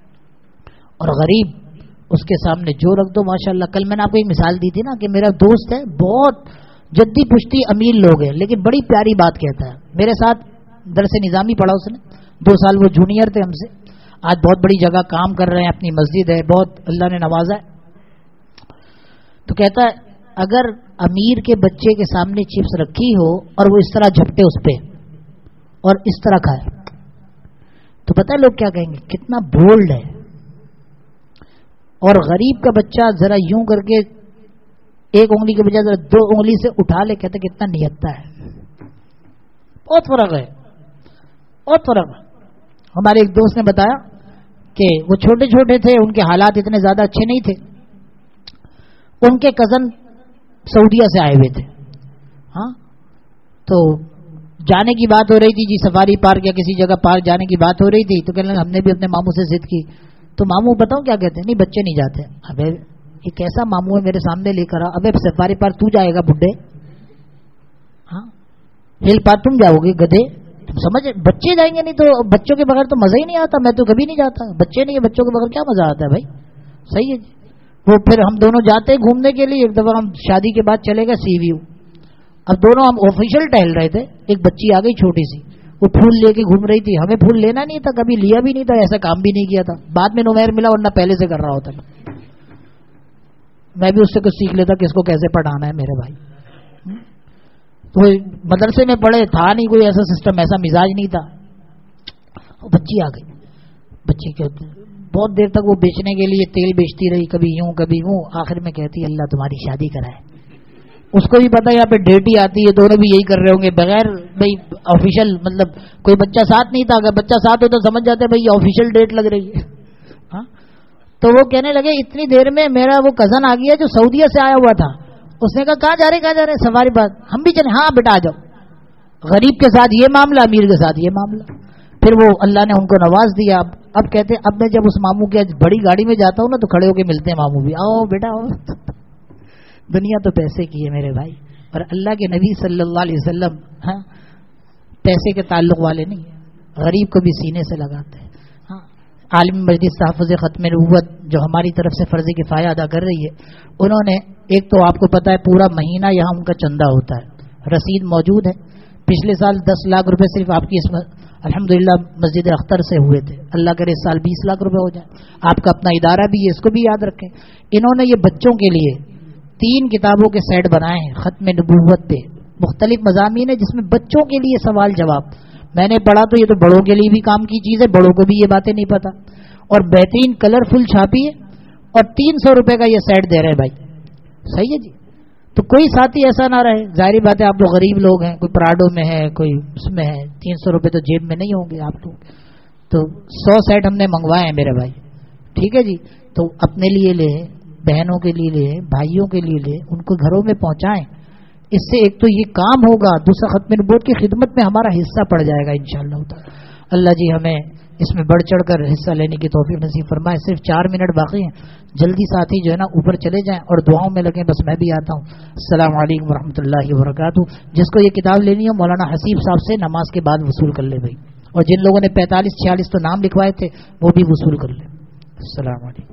اور غریب اس کے سامنے جو رکھ دو ماشاءاللہ. کل میں نے آپ کو ایک مثال دی تھی نا کہ میرا دوست ہے, بہت جدی پشتی امیر لوگ ہیں لیکن بڑی پیاری بات کہتا ہے. میرے ساتھ درس نظامی پڑھا اس نے, دو سال وہ جونیئر تھے ہم سے, آج بہت بڑی جگہ کام کر رہے ہیں, اپنی مسجد ہے, بہت اللہ نے نوازا ہے. تو کہتا ہے اگر امیر کے بچے کے سامنے چپس رکھی ہو اور وہ اس طرح جھپٹے اس پہ اور اس طرح کھائے تو پتہ ہے لوگ کیا کہیں گے, کتنا بولڈ ہے. اور غریب کا بچہ ذرا یوں کر کے ایک انگلی کے بجائے ذرا دو انگلی سے اٹھا لے, کہتے کتنا نیتا ہے. بہت فرق ہے, بہت فرق ہے. ہمارے ایک دوست نے بتایا کہ وہ چھوٹے چھوٹے تھے, ان کے حالات اتنے زیادہ اچھے نہیں تھے. ان کے کزن سعودیہ سے آئے ہوئے تھے. ہاں تو جانے کی بات ہو رہی تھی جی, سفاری پارک یا کسی جگہ پارک جانے کی بات ہو رہی تھی. تو کہنے لگے ہم نے بھی اپنے ماموں سے ضد کی. تو ماموں بتاؤں کیا کہتے ہیں, نہیں بچے نہیں جاتے. ابے یہ کیسا ماموں ہے میرے سامنے لے کر آ, ابے سفاری پارک تو جائے گا بڈھے, ہاں ہل پارک تم جاؤ گے گدھے, تم سمجھ بچے جائیں گے نہیں تو بچوں کے بغیر تو مزہ ہی نہیں آتا. میں تو کبھی نہیں جاتا, بچے نہیں ہے بچوں کے بغیر کیا مزہ آتا ہے بھائی. صحیح ہے جی. وہ پھر ہم دونوں جاتے ہیں گھومنے کے لیے. ایک دفعہ ہم شادی کے بعد چلے گئے سی ویو. اب دونوں ہم آفیشیل ٹہل رہے تھے, ایک بچی آ گئی چھوٹی سی, وہ پھول لے کے گھوم رہی تھی. ہمیں پھول لینا نہیں تھا, کبھی لیا بھی نہیں تھا, ایسا کام بھی نہیں کیا تھا. بعد میں نمیر ملا ورنہ پہلے سے کر رہا ہوتا. میں بھی اس سے کچھ سیکھ لیتا کہ اس کو کیسے پڑھانا ہے میرے بھائی. تو مدرسے میں پڑھے, تھا نہیں کوئی ایسا سسٹم, ایسا مزاج نہیں تھا. بچی آ گئی. بچی کے بہت دیر تک وہ بیچنے کے لیے تیل بیچتی رہی, کبھی یوں کبھی یوں, آخر میں کہتی اللہ تمہاری شادی کرائے. اس کو بھی پتا یہاں پہ ڈیٹ ہی آتی ہے, دونوں بھی یہی کر رہے ہوں گے بغیر بھائی آفیشیل, مطلب کوئی بچہ ساتھ نہیں تھا, اگر بچہ ساتھ ہو تو سمجھ جاتے بھائی آفیشیل ڈیٹ لگ رہی ہے. ہاں تو وہ کہنے لگے اتنی دیر میں میرا وہ کزن آ گیا جو سعودیہ سے آیا ہوا تھا. اس نے کہا کہاں جا رہے کہاں جا رہے سواری بات, ہم بھی چلے. ہاں بیٹا آ جاؤ. غریب کے ساتھ یہ معاملہ, امیر کے ساتھ یہ معاملہ. پھر وہ اللہ نے ان کو نواز دیا. اب اب کہتے اب میں جب اس ماموں کے بڑی گاڑی میں جاتا ہوں نا تو کھڑے ہو کے ملتے ہیں ماموں بھی, آؤ بیٹا آؤ. دنیا تو پیسے کی ہے میرے بھائی, اور اللہ کے نبی صلی اللہ علیہ وسلم ہاں پیسے کے تعلق والے نہیں ہیں, غریب کو بھی سینے سے لگاتے ہیں. ہاں عالم مجلس تحفظ ختم نبوت جو ہماری طرف سے فرض کفایہ ادا کر رہی ہے, انہوں نے ایک تو آپ کو پتا ہے پورا مہینہ یہاں ان کا چندہ ہوتا ہے, رسید موجود ہے. پچھلے سال دس لاکھ روپے صرف آپ کی اس الحمدللہ مسجد اختر سے ہوئے تھے. اللہ کرے اس سال بیس لاکھ روپے ہو جائے. آپ کا اپنا ادارہ بھی ہے, اس کو بھی یاد رکھیں. انہوں نے یہ بچوں کے لیے تین کتابوں کے سیٹ بنائے ہیں ختم نبوت پہ, مختلف مضامین ہیں جس میں بچوں کے لیے سوال جواب. میں نے پڑھا تو یہ تو بڑوں کے لیے بھی کام کی چیز ہے, بڑوں کو بھی یہ باتیں نہیں پتا. اور بہترین کلرفل چھاپی ہے, اور تین سو روپے کا یہ سیٹ دے رہے ہیں بھائی. صحیح ہے جی. تو کوئی ساتھی ایسا نہ رہے, ظاہری بات ہے آپ لوگ غریب لوگ ہیں, کوئی پراڈو میں ہے کوئی اس میں ہے, تین سو روپے تو جیب میں نہیں ہوں گے آپ لوگ. تو سو سیٹ ہم نے منگوائے ہیں میرے بھائی, ٹھیک ہے جی. تو اپنے لیے لے, بہنوں کے لیے لے, بھائیوں کے لیے لے, ان کو گھروں میں پہنچائیں. اس سے ایک تو یہ کام ہوگا, دوسرا ختم نبوت کی خدمت میں ہمارا حصہ پڑ جائے گا انشاءاللہ تعالی. اللہ جی ہمیں اس میں بڑھ چڑھ کر حصہ لینے کی توفیق نصیب فرمائے. صرف چار منٹ باقی ہیں, جلدی ساتھی جو ہے نا اوپر چلے جائیں اور دعاؤں میں لگیں. بس میں بھی آتا ہوں. السلام علیکم ورحمۃ اللہ وبرکاتہ. جس کو یہ کتاب لینی ہے مولانا حسیب صاحب سے نماز کے بعد وصول کر لے بھائی, اور جن لوگوں نے پینتالیس چھیالیس تو نام لکھوائے تھے وہ بھی وصول کر لیں. السلام علیکم.